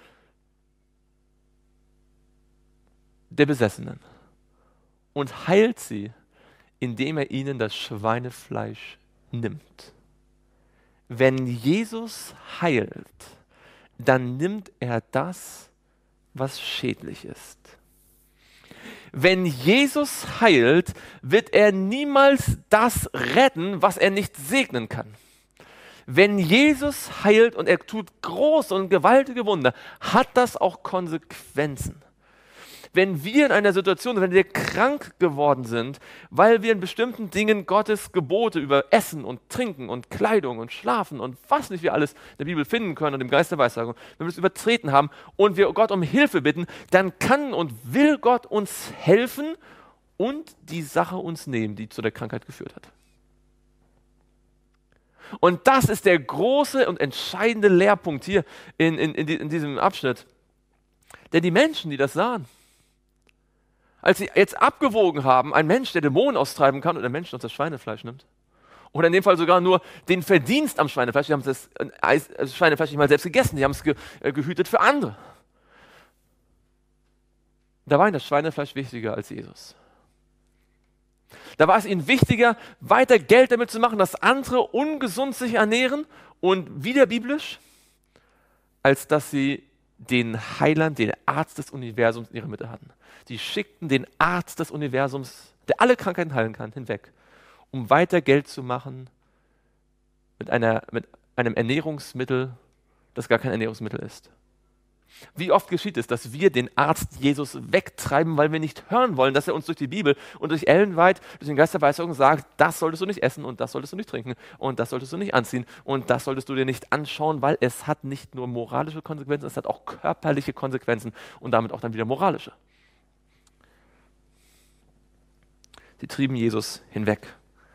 der Besessenen und heilt sie, indem er ihnen das Schweinefleisch nimmt. Wenn Jesus heilt, dann nimmt er das, was schädlich ist. Wenn Jesus heilt, wird er niemals das retten, was er nicht segnen kann. Wenn Jesus heilt und er tut große und gewaltige Wunder, hat das auch Konsequenzen. Wenn wir in einer Situation sind, wenn wir krank geworden sind, weil wir in bestimmten Dingen Gottes Gebote über Essen und Trinken und Kleidung und Schlafen und was nicht wir alles in der Bibel finden können und im Geist der Weissagung, wenn wir es übertreten haben und wir Gott um Hilfe bitten, dann kann und will Gott uns helfen und die Sache uns nehmen, die zu der Krankheit geführt hat. Und das ist der große und entscheidende Lehrpunkt hier in, in, in, in diesem Abschnitt. Denn die Menschen, die das sahen, als sie jetzt abgewogen haben, ein Mensch, der Dämonen austreiben kann und ein Mensch, der uns das Schweinefleisch nimmt, oder in dem Fall sogar nur den Verdienst am Schweinefleisch, die haben das, das Schweinefleisch nicht mal selbst gegessen, die haben es ge, äh, gehütet für andere. Da war ihnen das Schweinefleisch wichtiger als Jesus. Da war es ihnen wichtiger, weiter Geld damit zu machen, dass andere ungesund sich ernähren und wieder biblisch, als dass sie den Heiland, den Arzt des Universums in ihrer Mitte hatten. Sie schickten den Arzt des Universums, der alle Krankheiten heilen kann, hinweg, um weiter Geld zu machen mit, einer, mit einem Ernährungsmittel, das gar kein Ernährungsmittel ist. Wie oft geschieht es, dass wir den Arzt Jesus wegtreiben, weil wir nicht hören wollen, dass er uns durch die Bibel und durch Ellen White, durch den Geist der Weissagung sagt, das solltest du nicht essen und das solltest du nicht trinken und das solltest du nicht anziehen und das solltest du dir nicht anschauen, weil es hat nicht nur moralische Konsequenzen, es hat auch körperliche Konsequenzen und damit auch dann wieder moralische. Sie trieben Jesus hinweg.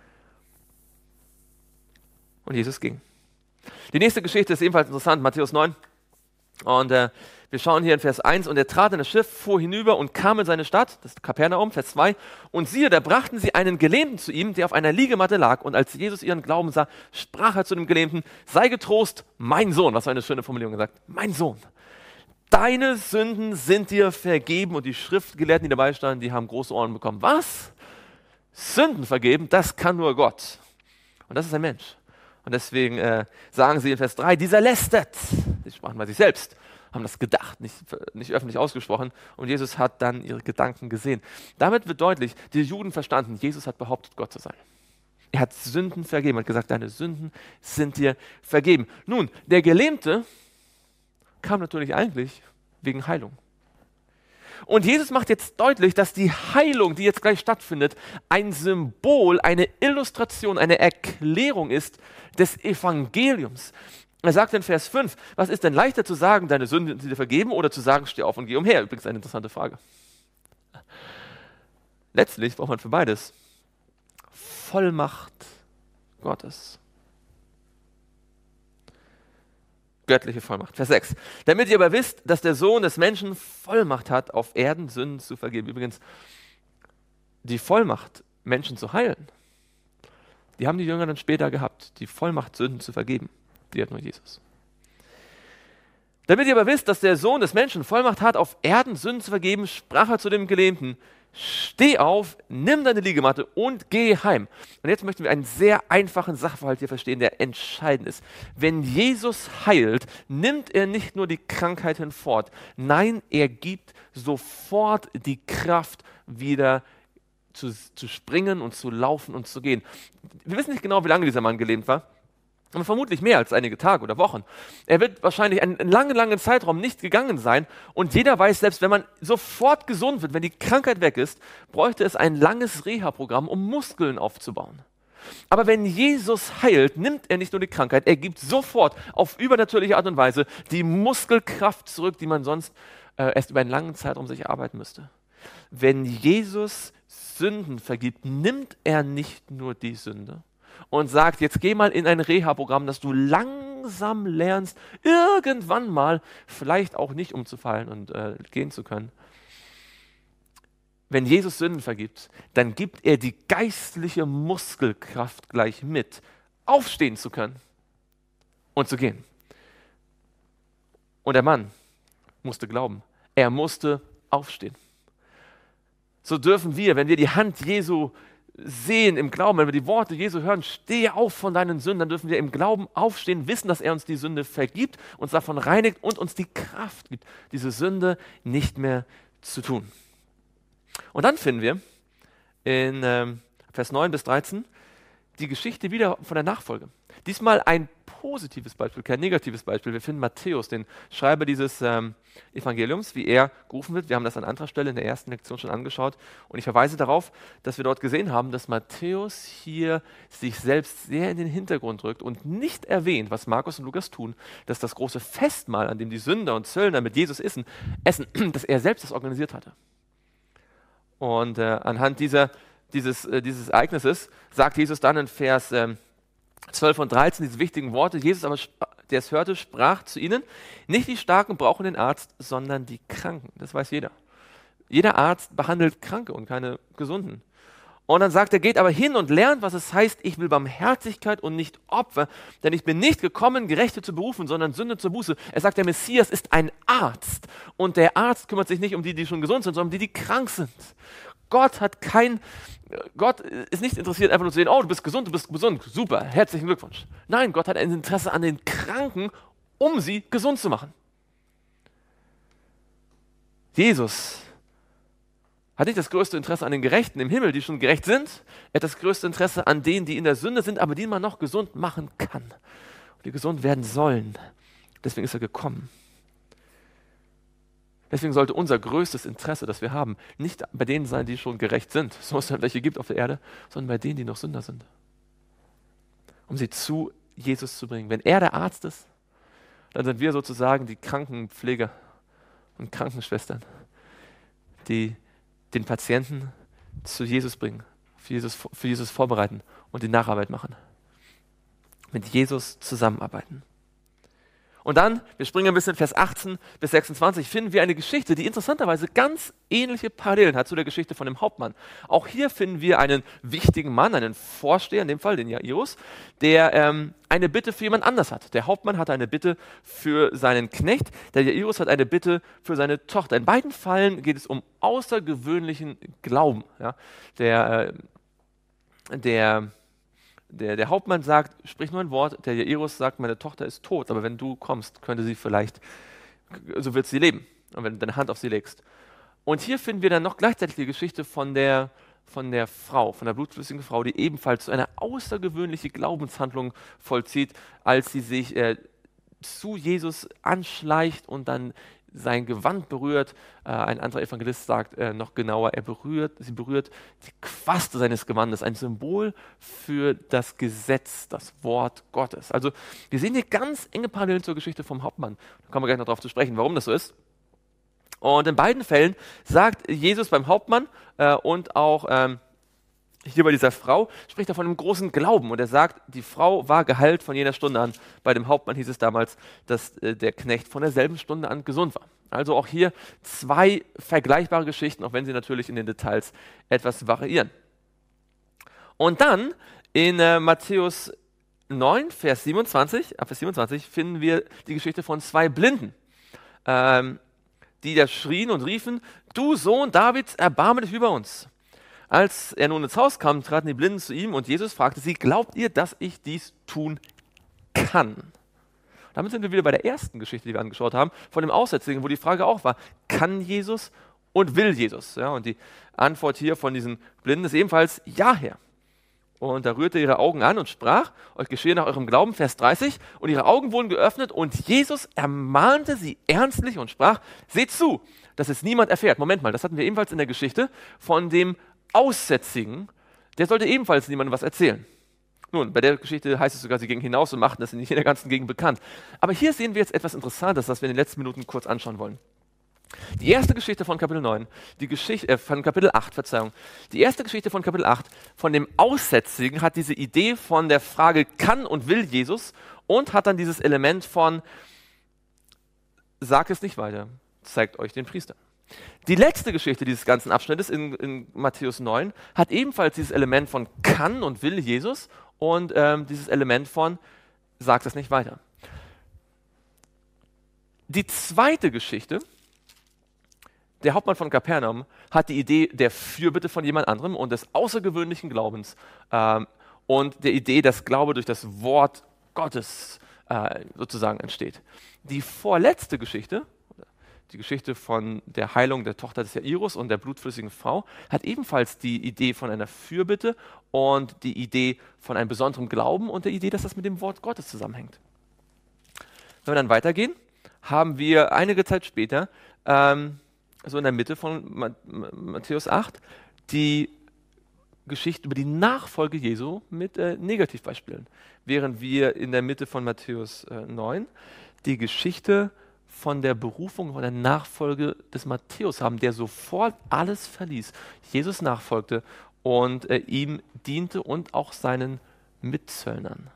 Und Jesus ging. Die nächste Geschichte ist ebenfalls interessant, Matthäus neun. Und äh, wir schauen hier in Vers eins, und er trat in das Schiff, fuhr hinüber und kam in seine Stadt, das ist Kapernaum, Vers zwei, und siehe, da brachten sie einen Gelähmten zu ihm, der auf einer Liegematte lag, und als Jesus ihren Glauben sah, sprach er zu dem Gelähmten, sei getrost, mein Sohn, was für eine schöne Formulierung gesagt, mein Sohn, deine Sünden sind dir vergeben, und die Schriftgelehrten, die dabei standen, die haben große Ohren bekommen. Was? Sünden vergeben, das kann nur Gott. Und das ist ein Mensch. Und deswegen äh, sagen sie in Vers drei, dieser lästert. Sie sprachen bei sich selbst, haben das gedacht, nicht, nicht öffentlich ausgesprochen. Und Jesus hat dann ihre Gedanken gesehen. Damit wird deutlich, die Juden verstanden, Jesus hat behauptet, Gott zu sein. Er hat Sünden vergeben, hat gesagt, deine Sünden sind dir vergeben. Nun, der Gelähmte kam natürlich eigentlich wegen Heilung. Und Jesus macht jetzt deutlich, dass die Heilung, die jetzt gleich stattfindet, ein Symbol, eine Illustration, eine Erklärung ist des Evangeliums. Er sagt in Vers fünf, was ist denn leichter zu sagen, deine Sünden sind dir vergeben, oder zu sagen, steh auf und geh umher? Übrigens eine interessante Frage. Letztlich braucht man für beides Vollmacht Gottes. Göttliche Vollmacht. Vers sechs. Damit ihr aber wisst, dass der Sohn des Menschen Vollmacht hat, auf Erden Sünden zu vergeben. Übrigens, die Vollmacht, Menschen zu heilen, die haben die Jünger dann später gehabt. Die Vollmacht, Sünden zu vergeben, die hat nur Jesus. Damit ihr aber wisst, dass der Sohn des Menschen Vollmacht hat, auf Erden Sünden zu vergeben, sprach er zu dem Gelähmten, steh auf, nimm deine Liegematte und geh heim. Und jetzt möchten wir einen sehr einfachen Sachverhalt hier verstehen, der entscheidend ist. Wenn Jesus heilt, nimmt er nicht nur die Krankheit hinfort, nein, er gibt sofort die Kraft, wieder zu, zu springen und zu laufen und zu gehen. Wir wissen nicht genau, wie lange dieser Mann gelähmt war. Aber vermutlich mehr als einige Tage oder Wochen. Er wird wahrscheinlich einen, einen langen, langen Zeitraum nicht gegangen sein. Und jeder weiß, selbst wenn man sofort gesund wird, wenn die Krankheit weg ist, bräuchte es ein langes Reha-Programm, um Muskeln aufzubauen. Aber wenn Jesus heilt, nimmt er nicht nur die Krankheit, er gibt sofort auf übernatürliche Art und Weise die Muskelkraft zurück, die man sonst äh, erst über einen langen Zeitraum sich erarbeiten müsste. Wenn Jesus Sünden vergibt, nimmt er nicht nur die Sünde und sagt, jetzt geh mal in ein Reha-Programm, dass du langsam lernst, irgendwann mal vielleicht auch nicht umzufallen und äh, gehen zu können. Wenn Jesus Sünden vergibt, dann gibt er die geistliche Muskelkraft gleich mit, aufstehen zu können und zu gehen. Und der Mann musste glauben, er musste aufstehen. So dürfen wir, wenn wir die Hand Jesu sehen im Glauben, wenn wir die Worte Jesu hören, stehe auf von deinen Sünden, dann dürfen wir im Glauben aufstehen, wissen, dass er uns die Sünde vergibt, uns davon reinigt und uns die Kraft gibt, diese Sünde nicht mehr zu tun. Und dann finden wir in ähm, Vers neun bis dreizehn die Geschichte wieder von der Nachfolge. Diesmal ein positives Beispiel, kein negatives Beispiel. Wir finden Matthäus, den Schreiber dieses ähm, Evangeliums, wie er gerufen wird. Wir haben das an anderer Stelle in der ersten Lektion schon angeschaut. Und ich verweise darauf, dass wir dort gesehen haben, dass Matthäus hier sich selbst sehr in den Hintergrund rückt und nicht erwähnt, was Markus und Lukas tun, dass das große Festmahl, an dem die Sünder und Zöllner mit Jesus essen, essen dass er selbst das organisiert hatte. Und äh, anhand dieser, dieses, äh, dieses Ereignisses sagt Jesus dann in Vers ähm, zwölf und dreizehn diese wichtigen Worte. Jesus aber, der es hörte, sprach zu ihnen: Nicht die Starken brauchen den Arzt, sondern die Kranken. Das weiß jeder. Jeder Arzt behandelt Kranke und keine Gesunden. Und dann sagt er: Geht aber hin und lernt, was es heißt, ich will Barmherzigkeit und nicht Opfer, denn ich bin nicht gekommen, Gerechte zu berufen, sondern Sünde zur Buße. Er sagt, der Messias ist ein Arzt. Und der Arzt kümmert sich nicht um die, die schon gesund sind, sondern um die, die krank sind. Gott hat kein, Gott ist nicht interessiert, einfach nur zu sehen: Oh, du bist gesund, du bist gesund, super, herzlichen Glückwunsch. Nein, Gott hat ein Interesse an den Kranken, um sie gesund zu machen. Jesus hat nicht das größte Interesse an den Gerechten im Himmel, die schon gerecht sind. Er hat das größte Interesse an denen, die in der Sünde sind, aber die man noch gesund machen kann. Und die gesund werden sollen. Deswegen ist er gekommen. Deswegen sollte unser größtes Interesse, das wir haben, nicht bei denen sein, die schon gerecht sind, so es welche gibt auf der Erde, sondern bei denen, die noch Sünder sind. Um sie zu Jesus zu bringen. Wenn er der Arzt ist, dann sind wir sozusagen die Krankenpfleger und Krankenschwestern, die den Patienten zu Jesus bringen, für Jesus, für Jesus vorbereiten und die Nacharbeit machen. Mit Jesus zusammenarbeiten. Und dann, wir springen ein bisschen Vers achtzehn bis sechsundzwanzig, finden wir eine Geschichte, die interessanterweise ganz ähnliche Parallelen hat zu der Geschichte von dem Hauptmann. Auch hier finden wir einen wichtigen Mann, einen Vorsteher, in dem Fall den Jairus, der ähm, eine Bitte für jemand anders hat. Der Hauptmann hat eine Bitte für seinen Knecht, der Jairus hat eine Bitte für seine Tochter. In beiden Fällen geht es um außergewöhnlichen Glauben. Ja? Der, äh, der Der, der Hauptmann sagt, sprich nur ein Wort, der Jairus sagt, meine Tochter ist tot, aber wenn du kommst, könnte sie vielleicht, so wird sie leben, und wenn du deine Hand auf sie legst. Und hier finden wir dann noch gleichzeitig die Geschichte von der, von der Frau, von der blutflüssigen Frau, die ebenfalls so eine außergewöhnliche Glaubenshandlung vollzieht, als sie sich äh, zu Jesus anschleicht und dann sein Gewand berührt. Äh, ein anderer Evangelist sagt äh, noch genauer, er berührt, sie berührt die Quaste seines Gewandes, ein Symbol für das Gesetz, das Wort Gottes. Also wir sehen hier ganz enge Parallelen zur Geschichte vom Hauptmann. Da kommen wir gleich noch darauf zu sprechen, warum das so ist. Und in beiden Fällen sagt Jesus beim Hauptmann äh, und auch ähm, hier bei dieser Frau, spricht er von einem großen Glauben. Und er sagt, die Frau war geheilt von jener Stunde an. Bei dem Hauptmann hieß es damals, dass äh, der Knecht von derselben Stunde an gesund war. Also auch hier zwei vergleichbare Geschichten, auch wenn sie natürlich in den Details etwas variieren. Und dann in äh, Matthäus neun, Vers siebenundzwanzig, ab Vers siebenundzwanzig, finden wir die Geschichte von zwei Blinden, ähm, die da schrien und riefen: Du Sohn Davids, erbarme dich über uns. Als er nun ins Haus kam, traten die Blinden zu ihm und Jesus fragte sie: Glaubt ihr, dass ich dies tun kann? Damit sind wir wieder bei der ersten Geschichte, die wir angeschaut haben, von dem Aussätzigen, wo die Frage auch war: Kann Jesus und will Jesus? Ja, und die Antwort hier von diesen Blinden ist ebenfalls: Ja, Herr. Und da rührte er ihre Augen an und sprach: Euch geschehe nach eurem Glauben, Vers dreißig. Und ihre Augen wurden geöffnet und Jesus ermahnte sie ernstlich und sprach: Seht zu, dass es niemand erfährt. Moment mal, das hatten wir ebenfalls in der Geschichte von dem Aussätzigen, der sollte ebenfalls niemandem was erzählen. Nun, bei der Geschichte heißt es sogar, sie gingen hinaus und machten das nicht in der ganzen Gegend bekannt. Aber hier sehen wir jetzt etwas Interessantes, das wir in den letzten Minuten kurz anschauen wollen. Die erste Geschichte von Kapitel neun, die Geschichte äh, von Kapitel acht, Verzeihung. Die erste Geschichte von Kapitel acht von dem Aussätzigen hat diese Idee von der Frage, kann und will Jesus, und hat dann dieses Element von, sagt es nicht weiter, zeigt euch den Priester. Die letzte Geschichte dieses ganzen Abschnittes in, in Matthäus neun hat ebenfalls dieses Element von kann und will Jesus und ähm, dieses Element von sagt es nicht weiter. Die zweite Geschichte, der Hauptmann von Kapernaum, hat die Idee der Fürbitte von jemand anderem und des außergewöhnlichen Glaubens ähm, und der Idee, dass Glaube durch das Wort Gottes äh, sozusagen entsteht. Die vorletzte Geschichte, die Geschichte von der Heilung der Tochter des Jairus und der blutflüssigen Frau, hat ebenfalls die Idee von einer Fürbitte und die Idee von einem besonderen Glauben und der Idee, dass das mit dem Wort Gottes zusammenhängt. Wenn wir dann weitergehen, haben wir einige Zeit später, ähm, so in der Mitte von Matthäus acht, die Geschichte über die Nachfolge Jesu mit äh, Negativbeispielen. Während wir in der Mitte von Matthäus äh, neun die Geschichte von der Berufung, von der Nachfolge des Matthäus haben, der sofort alles verließ, Jesus nachfolgte und äh, ihm diente und auch seinen Mitzöllnern.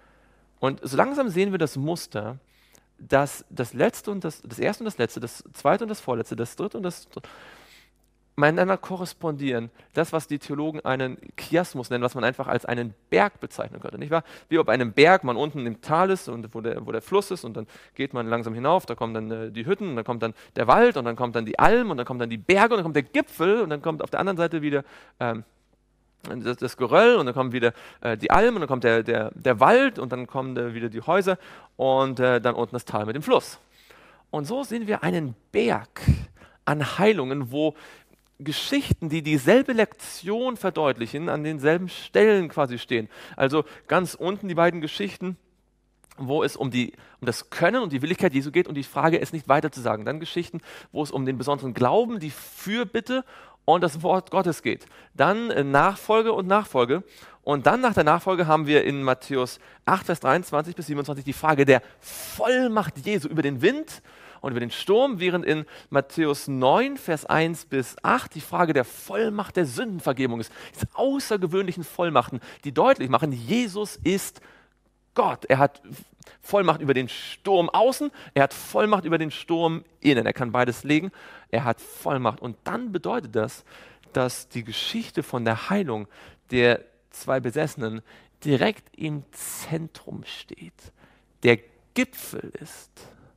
Und so langsam sehen wir das Muster, dass das letzte und das, das erste und das letzte, das zweite und das vorletzte, das dritte und das miteinander korrespondieren. Das, was die Theologen einen Chiasmus nennen, was man einfach als einen Berg bezeichnen könnte, nicht wahr? Wie ob einem Berg man unten im Tal ist und wo der, wo der Fluss ist und dann geht man langsam hinauf, da kommen dann äh, die Hütten und dann kommt dann der Wald und dann kommt dann die Alm und dann kommen dann die Berge und dann kommt der Gipfel und dann kommt auf der anderen Seite wieder ähm, das, das Geröll und dann kommt wieder äh, die Alm und dann kommt der, der, der Wald und dann kommen äh, wieder die Häuser und äh, dann unten das Tal mit dem Fluss. Und so sehen wir einen Berg an Heilungen, wo Geschichten, die dieselbe Lektion verdeutlichen, an denselben Stellen quasi stehen. Also ganz unten die beiden Geschichten, wo es um, die, um das Können und die Willigkeit Jesu geht und die Frage, es nicht weiter zu sagen. Dann Geschichten, wo es um den besonderen Glauben, die Fürbitte und das Wort Gottes geht. Dann äh, Nachfolge und Nachfolge. Und dann nach der Nachfolge haben wir in Matthäus acht, Vers dreiundzwanzig bis siebenundzwanzig die Frage der Vollmacht Jesu über den Wind und über den Sturm, während in Matthäus neun, Vers eins bis acht die Frage der Vollmacht der Sündenvergebung ist. Diese außergewöhnlichen Vollmachten, die deutlich machen, Jesus ist Gott. Er hat Vollmacht über den Sturm außen, er hat Vollmacht über den Sturm innen. Er kann beides legen, er hat Vollmacht. Und dann bedeutet das, dass die Geschichte von der Heilung der zwei Besessenen direkt im Zentrum steht. Der Gipfel ist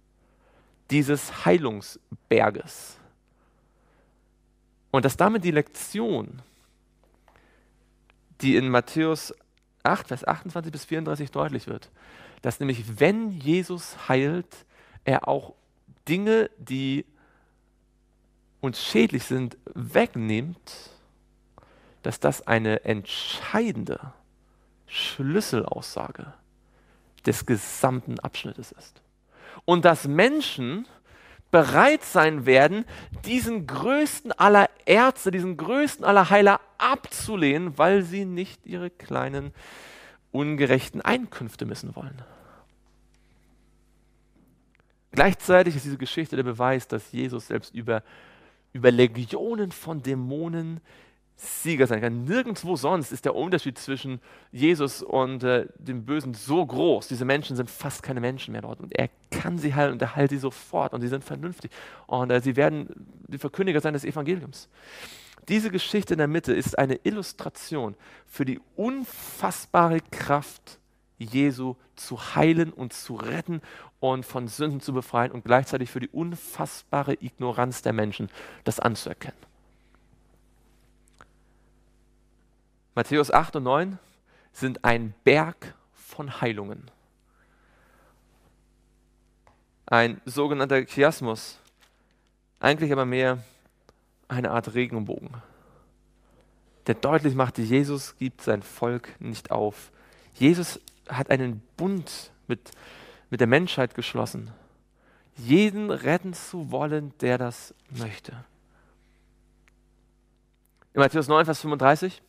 dieses Heilungsberges. Und dass damit die Lektion, die in Matthäus acht, Vers achtundzwanzig bis vierunddreißig deutlich wird, dass nämlich, wenn Jesus heilt, er auch Dinge, die uns schädlich sind, wegnimmt, dass das eine entscheidende Schlüsselaussage des gesamten Abschnittes ist. Und dass Menschen bereit sein werden, diesen größten aller Ärzte, diesen größten aller Heiler abzulehnen, weil sie nicht ihre kleinen, ungerechten Einkünfte missen wollen. Gleichzeitig ist diese Geschichte der Beweis, dass Jesus selbst über, über Legionen von Dämonen Sieger sein kann. Nirgendwo sonst ist der Unterschied zwischen Jesus und äh, dem Bösen so groß. Diese Menschen sind fast keine Menschen mehr dort. Und er kann sie heilen und er heilt sie sofort. Und sie sind vernünftig. Und äh, sie werden die Verkündiger sein des Evangeliums. Diese Geschichte in der Mitte ist eine Illustration für die unfassbare Kraft Jesu zu heilen und zu retten und von Sünden zu befreien und gleichzeitig für die unfassbare Ignoranz der Menschen, das anzuerkennen. Matthäus acht und neun sind ein Berg von Heilungen. Ein sogenannter Chiasmus, eigentlich aber mehr eine Art Regenbogen, der deutlich macht, Jesus gibt sein Volk nicht auf. Jesus hat einen Bund mit, mit der Menschheit geschlossen, jeden retten zu wollen, der das möchte. In Matthäus neun, Vers fünfunddreißig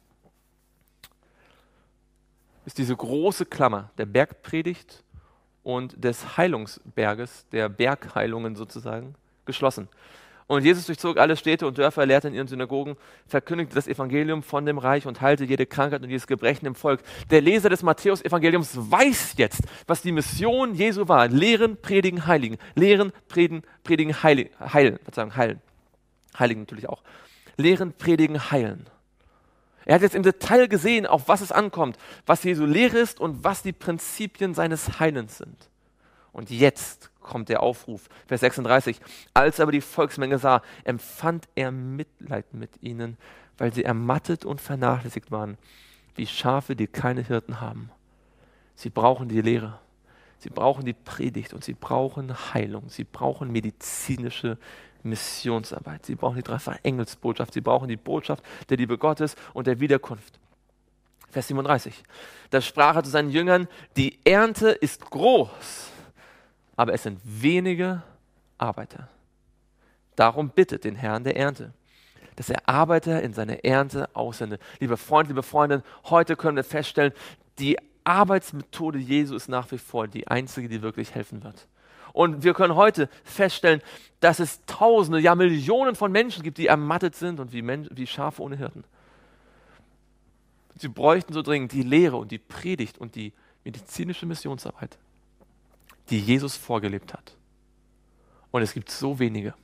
ist diese große Klammer der Bergpredigt und des Heilungsberges, der Bergheilungen sozusagen, geschlossen. Und Jesus durchzog alle Städte und Dörfer, lehrte in ihren Synagogen, verkündigte das Evangelium von dem Reich und heilte jede Krankheit und jedes Gebrechen im Volk. Der Leser des Matthäus-Evangeliums weiß jetzt, was die Mission Jesu war. Lehren, predigen, heiligen. Lehren, predigen, predigen, heilen. heilen. Verzeihung, heilen. Heiligen natürlich auch. Lehren, predigen, heilen. Er hat jetzt im Detail gesehen, auf was es ankommt, was Jesu Lehre ist und was die Prinzipien seines Heilens sind. Und jetzt kommt der Aufruf, Vers sechsunddreißig. Als aber die Volksmenge sah, empfand er Mitleid mit ihnen, weil sie ermattet und vernachlässigt waren, wie Schafe, die keine Hirten haben. Sie brauchen die Lehre. Sie brauchen die Predigt und sie brauchen Heilung. Sie brauchen medizinische Missionsarbeit. Sie brauchen die dreifache Engelsbotschaft. Sie brauchen die Botschaft der Liebe Gottes und der Wiederkunft. Vers siebenunddreißig. Da sprach er zu seinen Jüngern, die Ernte ist groß, aber es sind wenige Arbeiter. Darum bittet den Herrn der Ernte, dass er Arbeiter in seine Ernte aussende. Liebe Freunde, liebe Freundinnen, heute können wir feststellen, die Arbeitsmethode Jesu ist nach wie vor die einzige, die wirklich helfen wird. Und wir können heute feststellen, dass es Tausende, ja Millionen von Menschen gibt, die ermattet sind und wie, Men- wie Schafe ohne Hirten. Sie bräuchten so dringend die Lehre und die Predigt und die medizinische Missionsarbeit, die Jesus vorgelebt hat. Und es gibt so wenige.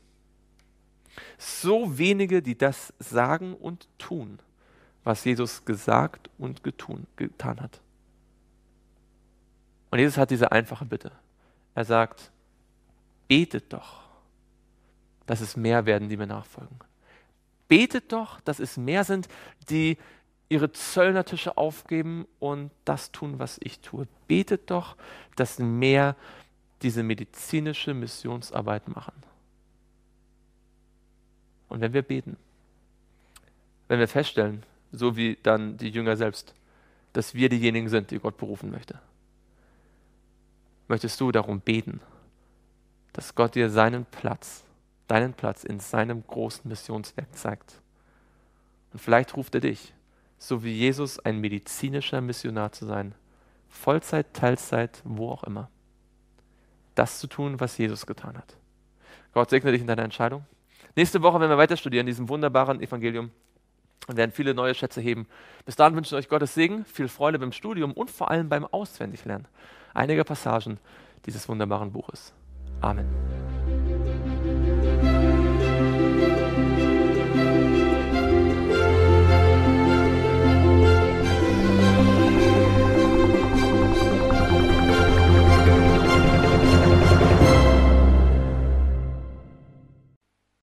So wenige, die das sagen und tun, was Jesus gesagt und getun, getan hat. Und Jesus hat diese einfache Bitte. Er sagt, betet doch, dass es mehr werden, die mir nachfolgen. Betet doch, dass es mehr sind, die ihre Zöllnertische aufgeben und das tun, was ich tue. Betet doch, dass mehr diese medizinische Missionsarbeit machen. Und wenn wir beten, wenn wir feststellen, so wie dann die Jünger selbst, dass wir diejenigen sind, die Gott berufen möchte, möchtest du darum beten, dass Gott dir seinen Platz, deinen Platz in seinem großen Missionswerk zeigt. Und vielleicht ruft er dich, so wie Jesus, ein medizinischer Missionar zu sein, Vollzeit, Teilzeit, wo auch immer. Das zu tun, was Jesus getan hat. Gott segne dich in deiner Entscheidung. Nächste Woche werden wir weiter studieren, diesem wunderbaren Evangelium, und werden viele neue Schätze heben. Bis dahin wünsche ich euch Gottes Segen, viel Freude beim Studium und vor allem beim Auswendiglernen einiger Passagen dieses wunderbaren Buches. Amen.